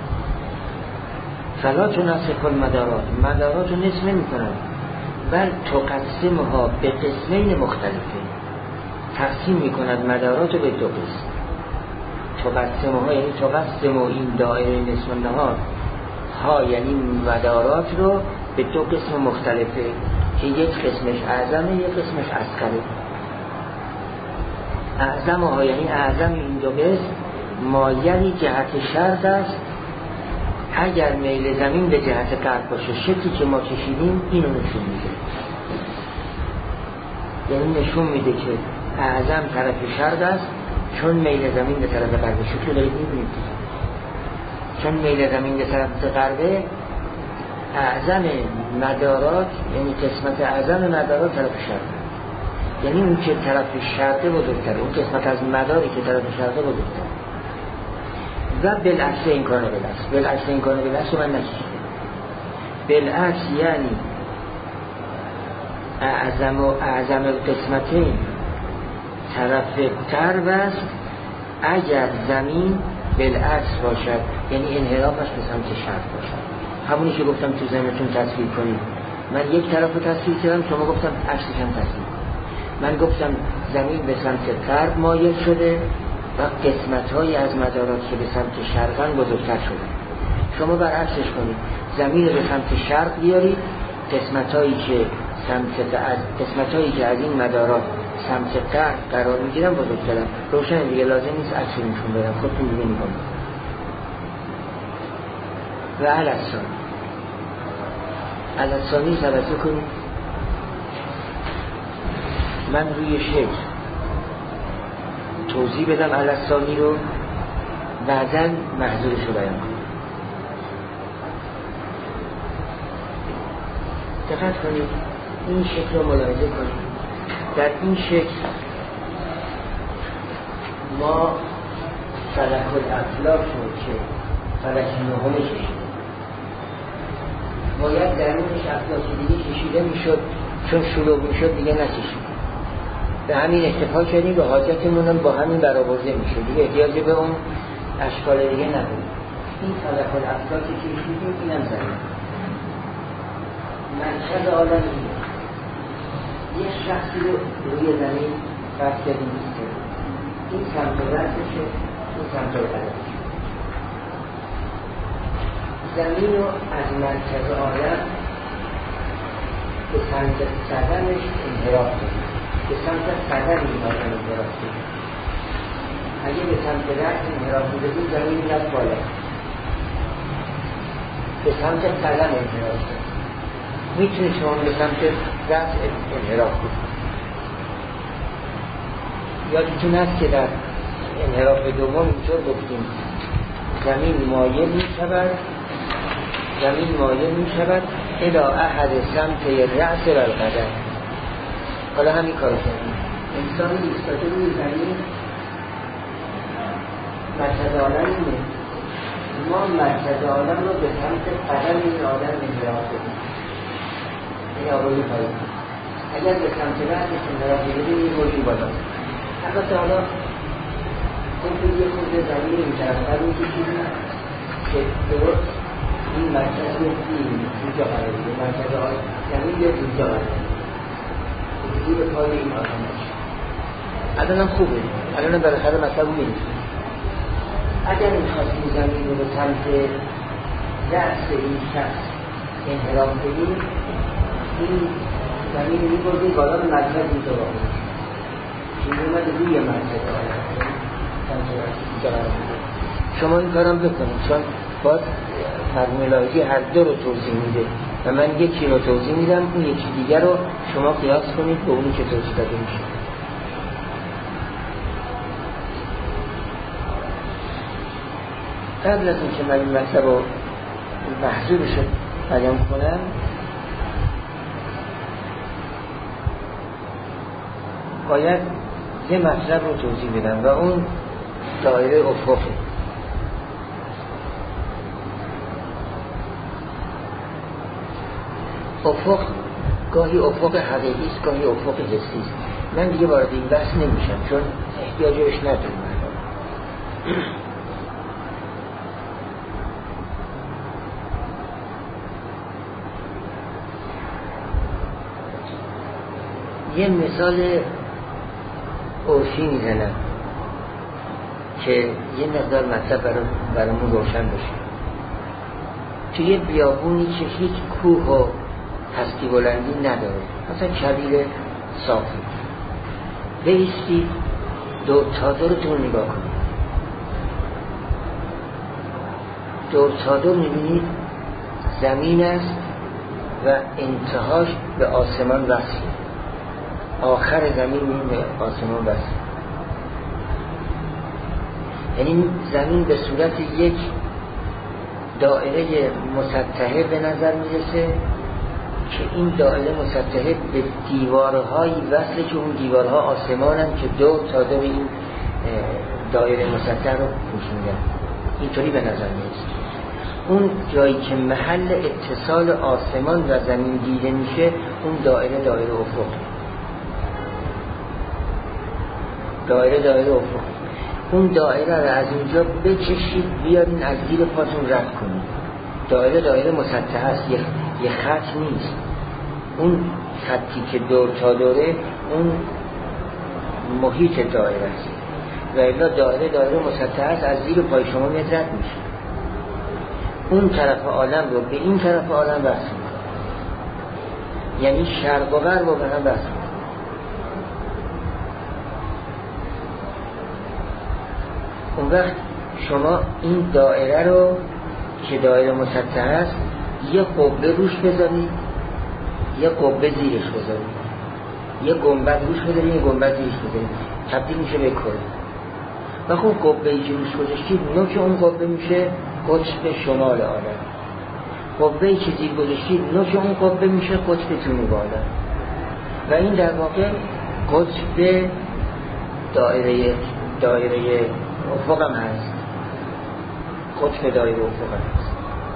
فلا تنسخ المدارات، مدارات رو نصف نمی کنند، بل تقسمها به قسمین مختلفه، تقسیم می کند مدارات رو به دو قسم. تقسمها یعنی تقسم و این دایره نصف النهار ها، یعنی مدارات رو به دو قسم مختلفه که یک قسمش اعظمه یک قسمش اصغره. اعظم ها یعنی اعظم این دو قسم مایلی جهت شرق است، اگر میل زمین به جهت غرب باشه. شکلی که ما کشیدیم اینو نشون میده، یعنی نشون میده که اعظم طرف شرق است چون میل زمین به طرف غرب. شکل دارید میبینید چون میل زمین به طرف غربه، اعظم مدارات یعنی قسمت اعظم مدارات طرف شرق، یعنی اون که طرف شرقه بزرگتره، اون قسمت از مداری که طرف شرقه بزرگتره. و بالعکس این کانه بالعکس بالعکس این کانه بالعکس رو من نکشیده. بالعکس یعنی اعظم و اعظم قسمتین طرف غرب است اگر زمین بالعکس باشد، یعنی انحرافش به سمت شرق باشد. همونی که گفتم تو ذهنتون تصویر کنید. من یک طرف رو تصویر کردم، شما گفتم عکسش هم تصویر. من گفتم زمین به سمت غرب مایل شده و قسمت‌های از مدارات که به سمت شرقن بزرگتر شده. شما برعکسش کنید، زمین رو به سمت شرق بیارید، قسمت‌هایی که سمت از قسمت‌هایی که از این مدارات سمت غرب قرار می‌گیرن بزرگترن. روشن دیگه، لازم نیست عکس رو نشون بدم، خودتون دیگه نگاه کنید. و علسان علسانی توجه کنید، من روی شکل توضیح بدم علسانی رو، بعداً محضورش رو بیان کنم. دقت کنید، این شکل رو ملاحظه کنید. در این شکل ما فلک الافلاک رو که فلک نهم کشیدیم، باید درونش افلاکی دیگه کشیده میشد، چون شلوغ میشد دیگه نکشید. به همین اکتفا کردیم و حاجتمون هم با همین برآورده میشه، دیگه احتیاجی به اون اشکال دیگه نداریم. این فلک الافلاکی که کشیدیم اینم زمین. مرکز عالم اینه، یه شخصی رو روی زمین فرض کردیم میسته، این سمت رأسشه، این سمت قدمشه. زمین رو از مرکز عالم به سمت قدمش انحراف کنیم، به سمت قدم این آدم انحراف کنیم. اگه به سمت رأس انحراف بدیم زمین میاد بالا، به سمت قدم انحراف کنیم. میتونید شما به سمت رأس انحراف کنید. یادتون هست که در انحراف دوم اینطور گفتیم زمین مایل می شود زمین مایل می شود الی احد سمت رأس و القدم. حالا همین کار کنیم، انسان ایستاده روی زمین، مرکز عالم اینه، ما مرکز عالم رو به سمت قدم این آدم انحراف کنیم. این آقایی پایی اگر به سمت رأسش انحراف بدیم این موجود بالا. البته حالا اون که یه خود زمین این طرفتر رو کشیدیم که درست این مرکز رو اینجا قرار بده، مرکز زمین یه اینجا قرار بده، زیر پای این آدم باشه. الان هم خوبه، الان هم بالاخره مطلب رو می‌رسیم. اگر این خواستیم زمین رو به سمت رأس این شخص انحراف بدیم، این زمین رو می‌بردیم بالا به مرکز اینجا باشه، این اومد روی مرکز آلم شما این کارم بکنید، چون باید مرموم الهی هر دو رو توضیح میده و من یکی رو توضیح میدم، اون یکی دیگر رو شما قیاس کنید به اونی که توضیح داده میشه. قبل از اینکه من این مطلب رو محضورش رو بیان کنم، باید یه مطلب رو توضیح بدم و اون دایره افقه. افق گاهی افق حقیقی است، گاهی افق حسی است. من دیگه وارد این بحث نمیشم چون احتیاجی بهش ندارم. یه مثال عرفی میزنم که یه مقدار مطلب برام برامون روشن بشه. توی بیابونی که هیچ کوه و هستی بلندی نداره، مثلا کویر صافی، بایستید دور تا دورتون نگاه کنید. دور تا دور میبینید زمین است و انتهاش به آسمان وصل، آخر زمین میبینید به آسمان وصل. یعنی زمین به صورت یک دایره مسطحه به نظر میرسه که این دایره مسطحه به دیوارهایی وصله که اون دیوارها آسمانن که دو تا دو این دایره مسطح رو پوشوندن. اینطوری به نظر میرسه. اون جایی که محل اتصال آسمان و زمین دیده میشه اون دایره دایره افق، دایره دایره افق. اون دایره رو از اینجا بچشید بیارین از زیر پاتون رد کنید. دایره دایره مسطح است، یه, یه خط نیست. اون خطی که دور تا دوره اون محیط دایره است و الا دایره دایره مسطح است، از زیر پای شما میاد رد میشه. اون طرف عالم رو به این طرف عالم وصل میکنه، یعنی شرق و غرب رو به هم وصل میکنه. اون وقت شما این دایره رو که دایره مسطح است یه قبه روش بذارید، یه قبه زیرش بذارید، یه گنبد روش بذارید، یه گنبد زیرش بذارید، تبدیل میشه به کره. و خب قبه‌ای که روش گذاشتید نوک اون قبه میشه قطب شمال عالم. قبه‌ای که زیر گذاشتید نوک اون قبه میشه قطب جنوب عالم. و این در واقع قطب دایره دایره افق هم هست، قطب دایره افق هم هست.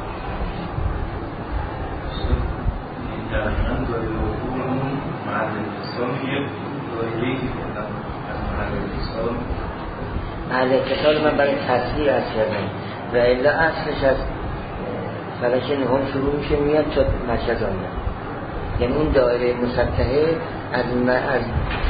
در من دایره افق اون محل اتصال یه دایره‌ای که از محل اتصال محل اتصال من برای تصویر از کردم و الا اصلش از فلک نهم شروع میشه میاد تا مرکز عالم. یعنی اون دایره مسطحه از از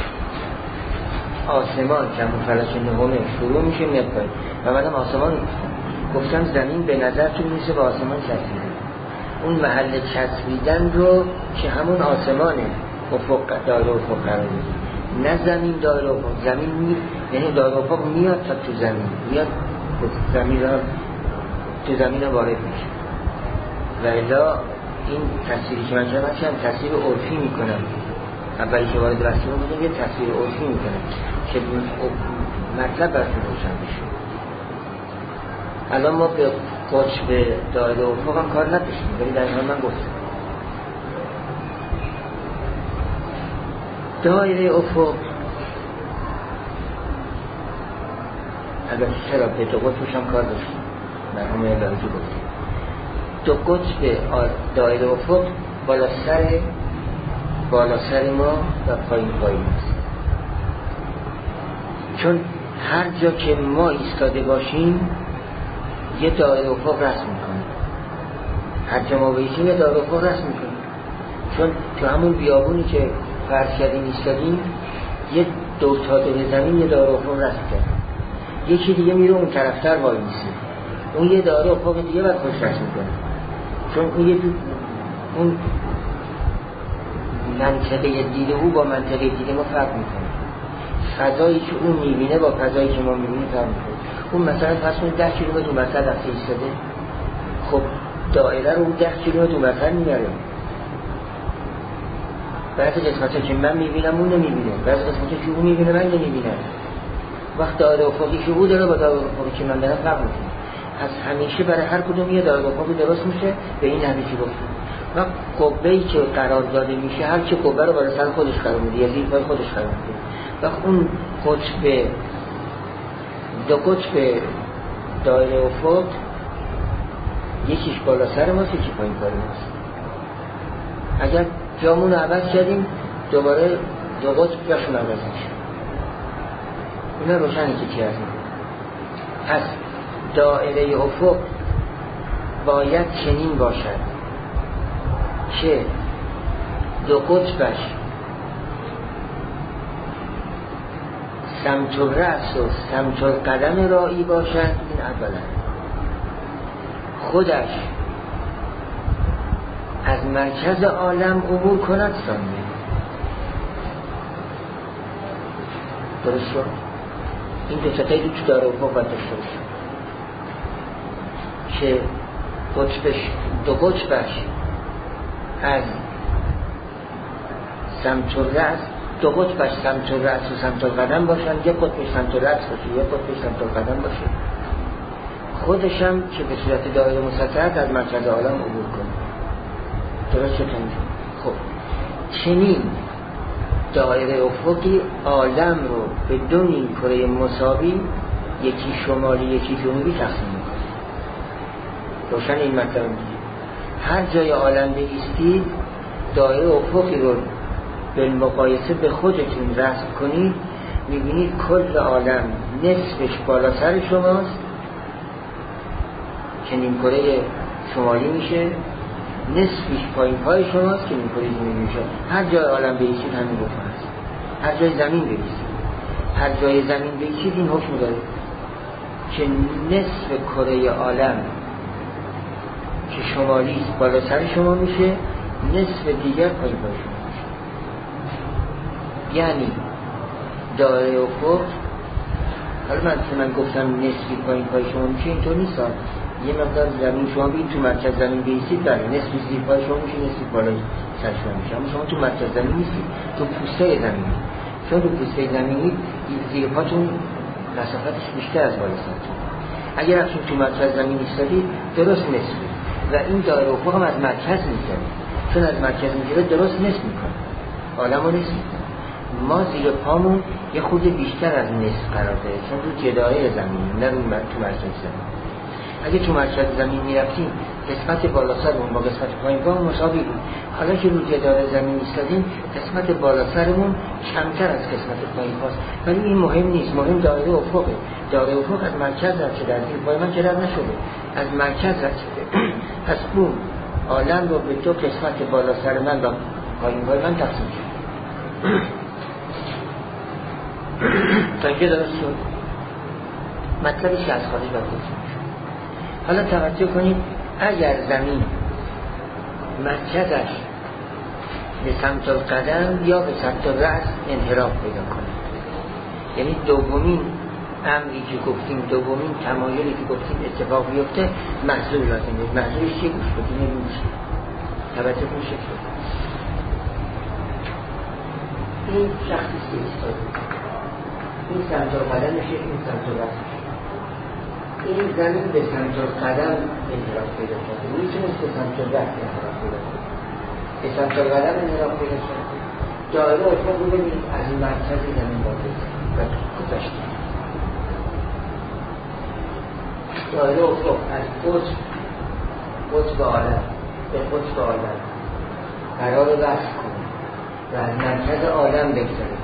آسمان که همون فلک نهمه شروع میشه میاد پایین. و بعدم آسمان گفتم زمین به نظر تو میشه به آسمان چسبیده. اون محل چسبیدن رو که همون آسمانه افق دایره افق قرار میده، نه زمین دایره افق. زمین می... یعنی دایره افق میاد تا تو زمین میاد زمین را تو زمین رو وارد میشه. و الا این تصویری که من کردم چند تصویر عرفی میکنم. اولی که وارد بحثی رو بودیم یه تصویر عرفی میکنم که مطلب براتون روشن بشه. الان ما به قطب دایره افق هم کار نداشتیم، ولی در این حال من گفتم دایره افق البته چرا به دو قطبش هم کار داشتیم، مرحوم الهی گفتیم دو قطب دایره افق بالا سر بالا سر ما و پایین پایین است. چون هر جا که ما ایستاده باشیم یه دایره افق رسم میکنیم، هر جا ما بایستیم یه دایره افق رسم میکنیم. چون تو همون بیابونی که فرض کردیم ایستادیم یه دور تا دور زمین یه دایره افق رسم کرد، یکی دیگه میره اون طرفتر وای میسه، اون یه دایره افق دیگه باید خوش رسم میکنه. چون اون یه دو اون منطقه دیده او با منطقه دیده ما فرق میکنه. فضایی که اون میبینه با فضایی که ما میبینیم فرق میکنه. اون مثلا فرض کنید ده کیلومتر اون وسط رفته ایستاده، خب دایره رو ده کیلومتر اون وسط میاره. بعضی قسمتا که من میبینم اون نمیبینه، بعضی قسمتا که اون میبینه من نمیبینم. وقت دایره افقی که او داره با دایره افقی که من دارم فرق میکنه. از همیشه برای هر کدوم یه دایره افقی درست میشه به این نحوی که گفتم. و قبه‌ای که قرار داده میشه هر چه قبه رو بالا سر خودش قرار میده یا زیر پای خودش قرار میده. و اون قطب دو قطب دایره افق یکیش بالا سر ماست یکی پایین سر ماست. اگر جامون رو عوض کردیم دوباره دو قطب جاشون عوض میشه. اینا روشنی که چی هستیم. پس دایره افق باید چنین باشد که دو قطبش سمت الرأس و سمت القدم رائی باشد. این اولا خودش از مرکز عالم عبور کند. ثانیه درست شد. این دو تا قیدی تو داره افق باید داشته باشه که قطبش دو قطبش از سمت الرأس دو قطبش سمت الرأس و سمت القدم باشن، یک قطبش سمت الرأس باشه یک قطبش سمت القدم باشه. خودشم که به صورت دایره مسطحت از مرکز عالم عبور کنه. درست شد. خب چنین دایره افقی عالم رو به دو نیم کره مساوی، یکی شمالی یکی جنوبی تقسیم میکنه. روشن این مطلب میگه هر جای عالم بایستید دایره افقی رو به مقایسه به خودتون رسم کنید، میبینید کل عالم نصفش بالا سر شماست که نیم کره شمالی میشه، نصفش پایین پای شماست که نیم کره جنوبی میشه. هر جای عالم بایستید همین حکم هست. هر جای زمین بایستید، هر جای زمین بایستید این حکم داره که نصف کره عالم که شمالی است بالا سر شما میشه، نصف دیگر پایین پای شما میشه. یعنی دایره افق، حالا من که من گفتم نصفی پایین پای شما میشه اینطور نیست. یه مقدار زمین شما بید تو مرکز زمین بیستید، بله نصفی زیر پای شما میشه نصفی بالای سر شما میشه. اما شما تو مرکز زمین نیستید، تو پوسته زمینی. چون تو پوسته زمینی زیر پاتون مسافتش بیشتر از بالا سرتون. اگر اصلا تو مرکز زمین ایستادید درست نصفی و این دایره افق هم از مرکز میزنید، چون از مرکز میگیره درست نصف میکنه، عالم رو نصف میکنه. ما زیر پامون یه خود بیشتر از نصف قرار داره، چون تو جداره زمین نه رو تو مرکز زمین. اگه تو مرکز زمین میرفتیم قسمت بالا سرمون با قسمت پایین پامون مساوی بود. حالا که رو جداره زمین ایستادیم قسمت بالا سرمون کمتر از قسمت پایین پاست، ولی این مهم نیست. مهم دایره افقه. دایره افق از مرکز رد شده، از زیر پای من که رد نشده، از مرکز رد شده. پس اون عالم رو به دو قسمت بالا سر من و پایین پای من تقسیم شد. تا اینجا درست شد. مطلبی که از خارج برگزید. حالا توجه کنید، اگر زمین مرکزش به سمت القدم یا به سمت الرأس انحراف پیدا کنه، یعنی دومین امری که گفتیم، دومین تمایلی که گفتیم اتفاق بیفته، محضور لازمه. محضورش چیه؟ گوش بدیم نمیشه. توجه کنید شکل این شخصی که ایستاده، این سمت القدم میشه، این سمت الرأس میشه. این زمین به سمت القدم انحراف پیدا کرده، میتونست به سمت الرأس انحراف پیدا کنه، به سمت القدم انحراف پیدا کرده. دایره افق رو ببینید از این مرکز زمین باید و گذشته. دایره افق از قطب قطب عالم به قطب عالم قرار وصل کنه و از مرکز عالم بگذاره.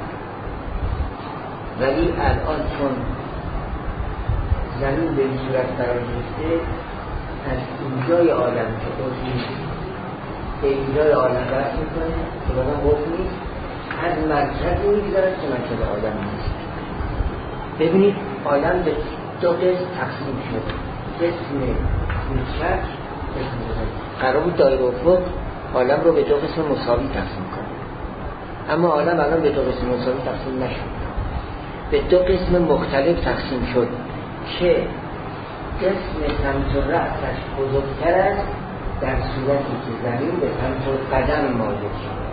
ولی الان چون زمین به این صورت قرار گرفته، از اینجای عالم که قطب نیست به اینجای عالم وصل میکنه که بازم قطب نیست، از مرکز میگذارد که مرکز عالم نیست. ببینید عالم به دو قسم تقسیم شد، قسم کوچک، قسم بزرگ. قرار بود دایره افق عالم رو به دو قسم مساوی تقسیم کنه، اما عالم الان به دو قسم مساوی تقسیم نشد، به دو قسم مختلف تقسیم شد که قسم سمت الرأسش بزرگتر است در صورتی که زمین به سمت القدم مایل شد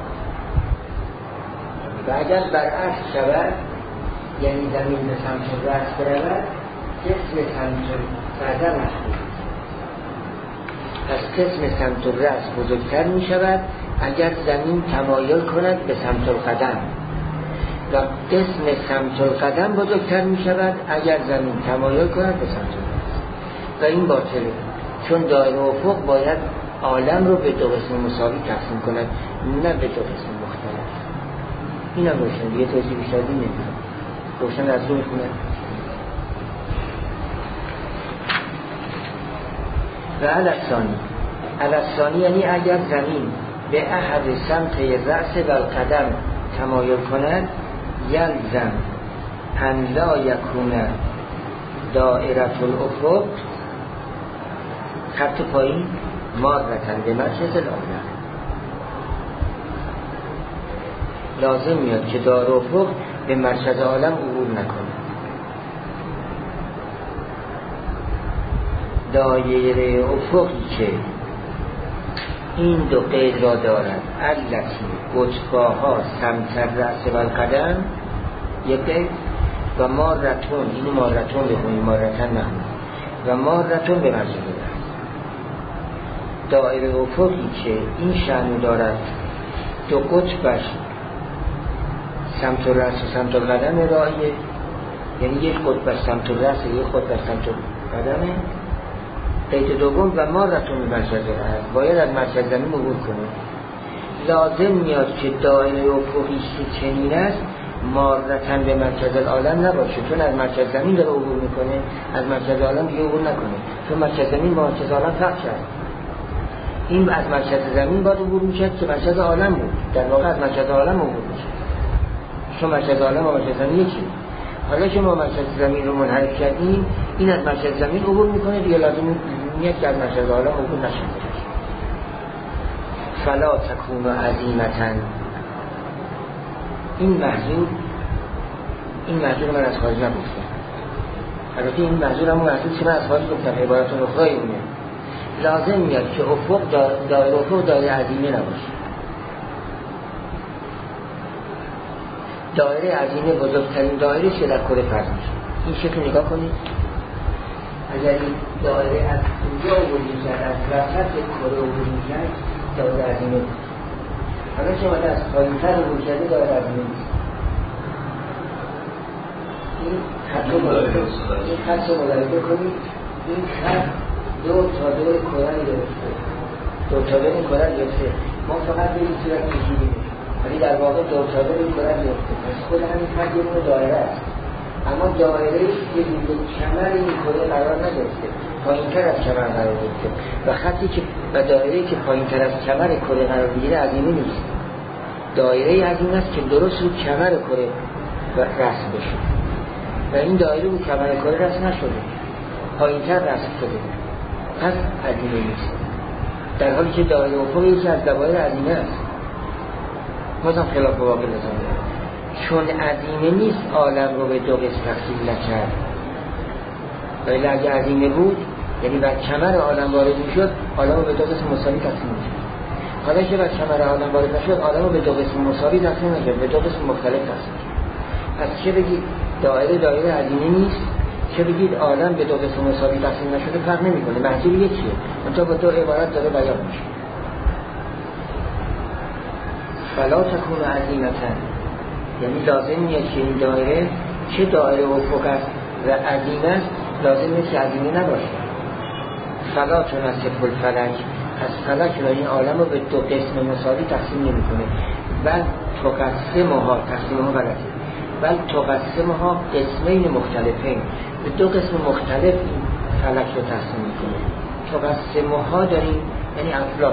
و اگر برعکس شود، یعنی زمین به سمت الرأس برود، قسم سمت القدمش بزرگتر. پس قسم سمت الرأس بزرگتر می شود اگر زمین تمایل کند به سمت القدم و قسم سمت القدم بزرگتر می شود اگر زمین تمایل کند به سمت الرأس و این باطله، چون دایره افق باید عالم رو به دو قسم مساوی تقسیم کند، نه به دو قسم مختلف. این هم روشن دیگه توضیح بیشتر نمیدونم. روشن از رو میخونه. و الاسانی الاسانی یعنی اگر زمین به احد سمت رأس و القدم تمایل کند، یلزم ان لا یکون دائره الافق خط پایین مارتن به مرکز العالم. لازم میاد که دائره افق به مرکز عالم عبور نکنه. دایره افقی که این دو قید را دارد، التی قطباها سمت رأس و القدم یک قید، و مارتون، اینو مارتون بخونیم، مارتن نخونیم، و مارتون به مرکز العالم. دایره افقی که این شأن دارد، دو قطبش سمت رأس و سمت القدم رایه، یعنی یک قطبش سمت رأس و یک قطبش سمت القدمه. قید دوم و مارتون به مرکز العالم، باید از مرکز زمین عبور کنه. لازم میاد که دایره افقی که چنین است مارتن به مرکز العالم نباشه، چون از مرکز زمین داره عبور میکنه، از مرکز العالم دیگه عبور نکنه، چون مرکز زمین با مرکز العالم فرق کرد. این از مرکز زمین باید عبور میشد که مرکز عالم بود، در واقع از مرکز عالم عبور میشد، چون مرکز عالم و مرکز زمین یکی. حالا که ما مرکز زمین رو منحرف کردیم، این از مرکز زمین عبور میکنه دیگه، لازم میاد که از مرکز عالم عبور نشه. فلا تکون عظیمتن، این محضور این محضور من از خارج نگفتم، البته این محضور همون محضور که من از خارج گفتم، عبارت اخرای اونه. لازم میاد که افق دایره افق دایره عظیمه نباشه. دایره عظیمه بزرگترین دایره که در کره فرض میشه. این شکل نگاه کنید، اگر این دایره از اینجا عبور می‌کرد، از وسط کره عبور می‌کرد، دایره عظیمه بود. حالا که اومده از پایین‌تر عبور کرده، دایره عظیمه نیست. این خط رو ملاحظه کنید، این خط دو تا دور کره گرفته، دو تا دور کره گرفته، ما فقط به این صورت می‌گیریم، ولی در واقع دو تا دور کره گرفته. پس خود همین خط یه نوع دایره است، اما دایره که به کمر این کره قرار نگرفته، پایین‌تر از کمر قرار گرفته، و خطی که و دایره‌ای که پایین‌تر از کمر کره قرار می‌گیره عظیمه نیست. دایره عظیمه است که درست رو کمر کره رسم بشه، و این دایره رو کمر کره رسم نشده، پایین‌تر رسم شده، پس عظیمه نیست. در حالی که دایره افق یکی از دوایر عظیمه است، بازم خلاف واقع لازمه، چون عظیمه نیست عالم رو به دو قسم تقسیم نکرد. ولی اگه عظیمه بود، یعنی بر کمر عالم وارد میشد، عالم رو به دو قسم مساوی تقسیم میشد. حالا که بر کمر عالم وارد نشد، عالم رو به دو قسم مساوی تقسیم نکرد، به دو قسم مختلف تقسیم کرد. پس چه بگید دایره دایره عظیمه نیست، چه بگید عالم به دو قسم مساوی تقسیم نشده، فرق نمیکنه، محضور یکیه، منتها با دو عبارت داره بیان میشه. فلا تکون عظیمتن، یعنی لازم نیست که این دایره چه دایره افق است و عظیم است، لازم نیست که عظیمه نباشه. فلا تنصف الفلک، از فلک را این عالم رو به دو قسم مساوی تقسیم نمی کنه، بل تقسمها، تقسیمها غلطه، بل تقسمها قسمین مختلفین، به دو قسم مختلف این فلک رو تقسیم می کنه. تقسمها داریم یعنی افلاک،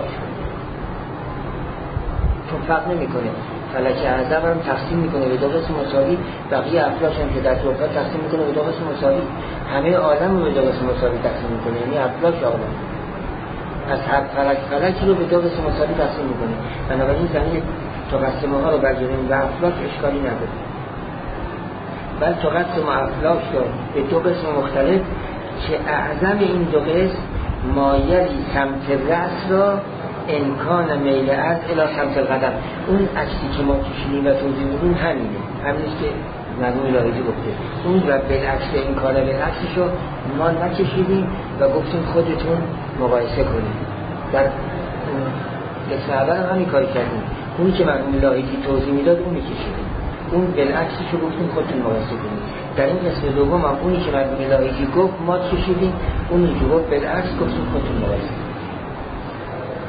چون فرق نمی کنه، فلک اعظم هم تقسیم میکنه به دو قسم مساوی، بقیه افلاک هم که در توفیق تقسیم میکنه به دو قسم مساوی، همه عالم رو به دو قسم مساوی تقسیم میکنه، یعنی افلاک عالم از هر فلک فلکی رو به دو قسم مساوی تقسیم میکنه. بنابراین زمین تقسمه ها رو برگردیم و افلاک اشکالی نداره، بل تقسم افلاک رو به دو قسم مختلف که اعظم این دو قسم مایلی سمت رأس را امکان میل از الی سمت القدم. اون عکسی که ما کشیدیم و توضیح بدیم همینه، همینیست که مرحوم لاهیجی گفته، اون و بالعکس این کار بالعکسشو ما نکشیدیم و گفتیم خودتون مقایسه کنید. در قسم اول هم همین کاری کردیم، اونی که مرحوم لاهیجی توضیح میداد اونی کشیدیم، اون بالعکسشو گفتیم خودتون مقایسه کنید. در این قسم دوم هم اونی که مرحوم لاهیجی گفت ما کشیدیم، اونی که گفت بالعکس گفتیم خودتون مقایسه کنید.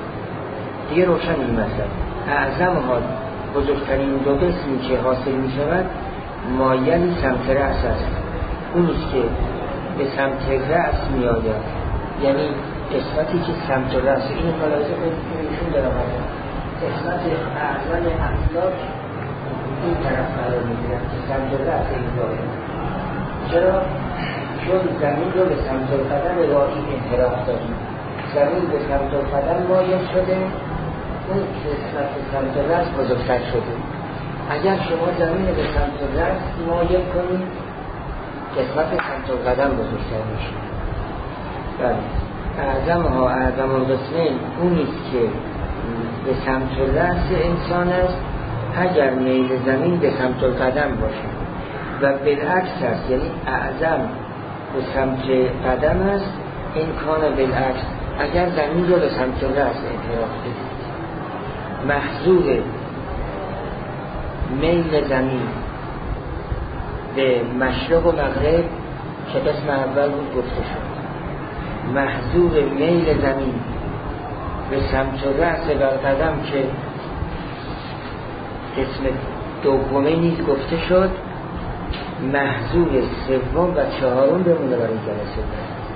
دیگه روشن این مسئله. اعظم ها بزرگترین دو قسمی که حاصل می شود مایلی سمت رأس است، اونیست که به سمت رأس می آید، یعنی قسمتی که سمت رأس، این ملاحظه خودشون دارم قسمت اعظم افلاک این طرف قرار می گیرن که سمت رأس این داره. چرا؟ چون زمین رو به سمت القدم راهی انحراف داریم، زمین به سمت القدم مایل شده، اون قسمت سمت رأس بزرگتر شده. اگر شما زمین به سمت رأس مایل کنید قسمت سمت القدم بزرگتر میشه. بله، اعظم ها اعظم القسمین اونیست که به سمت رأس انسان است اگر میل زمین به سمت القدم باشه و بالعکس است، یعنی اعظم به سمت قدم است امکان بالعکس اگر زمین رو به سمت رأس انحراف بدید. محضور میل زمین به مشرق و مغرب که قسم اول بود گفته شد، محضور میل زمین به سمت رأس و قدم که قسم دومه نیز گفته شد، محضور سوم و چهارم بمونه برای جلسه.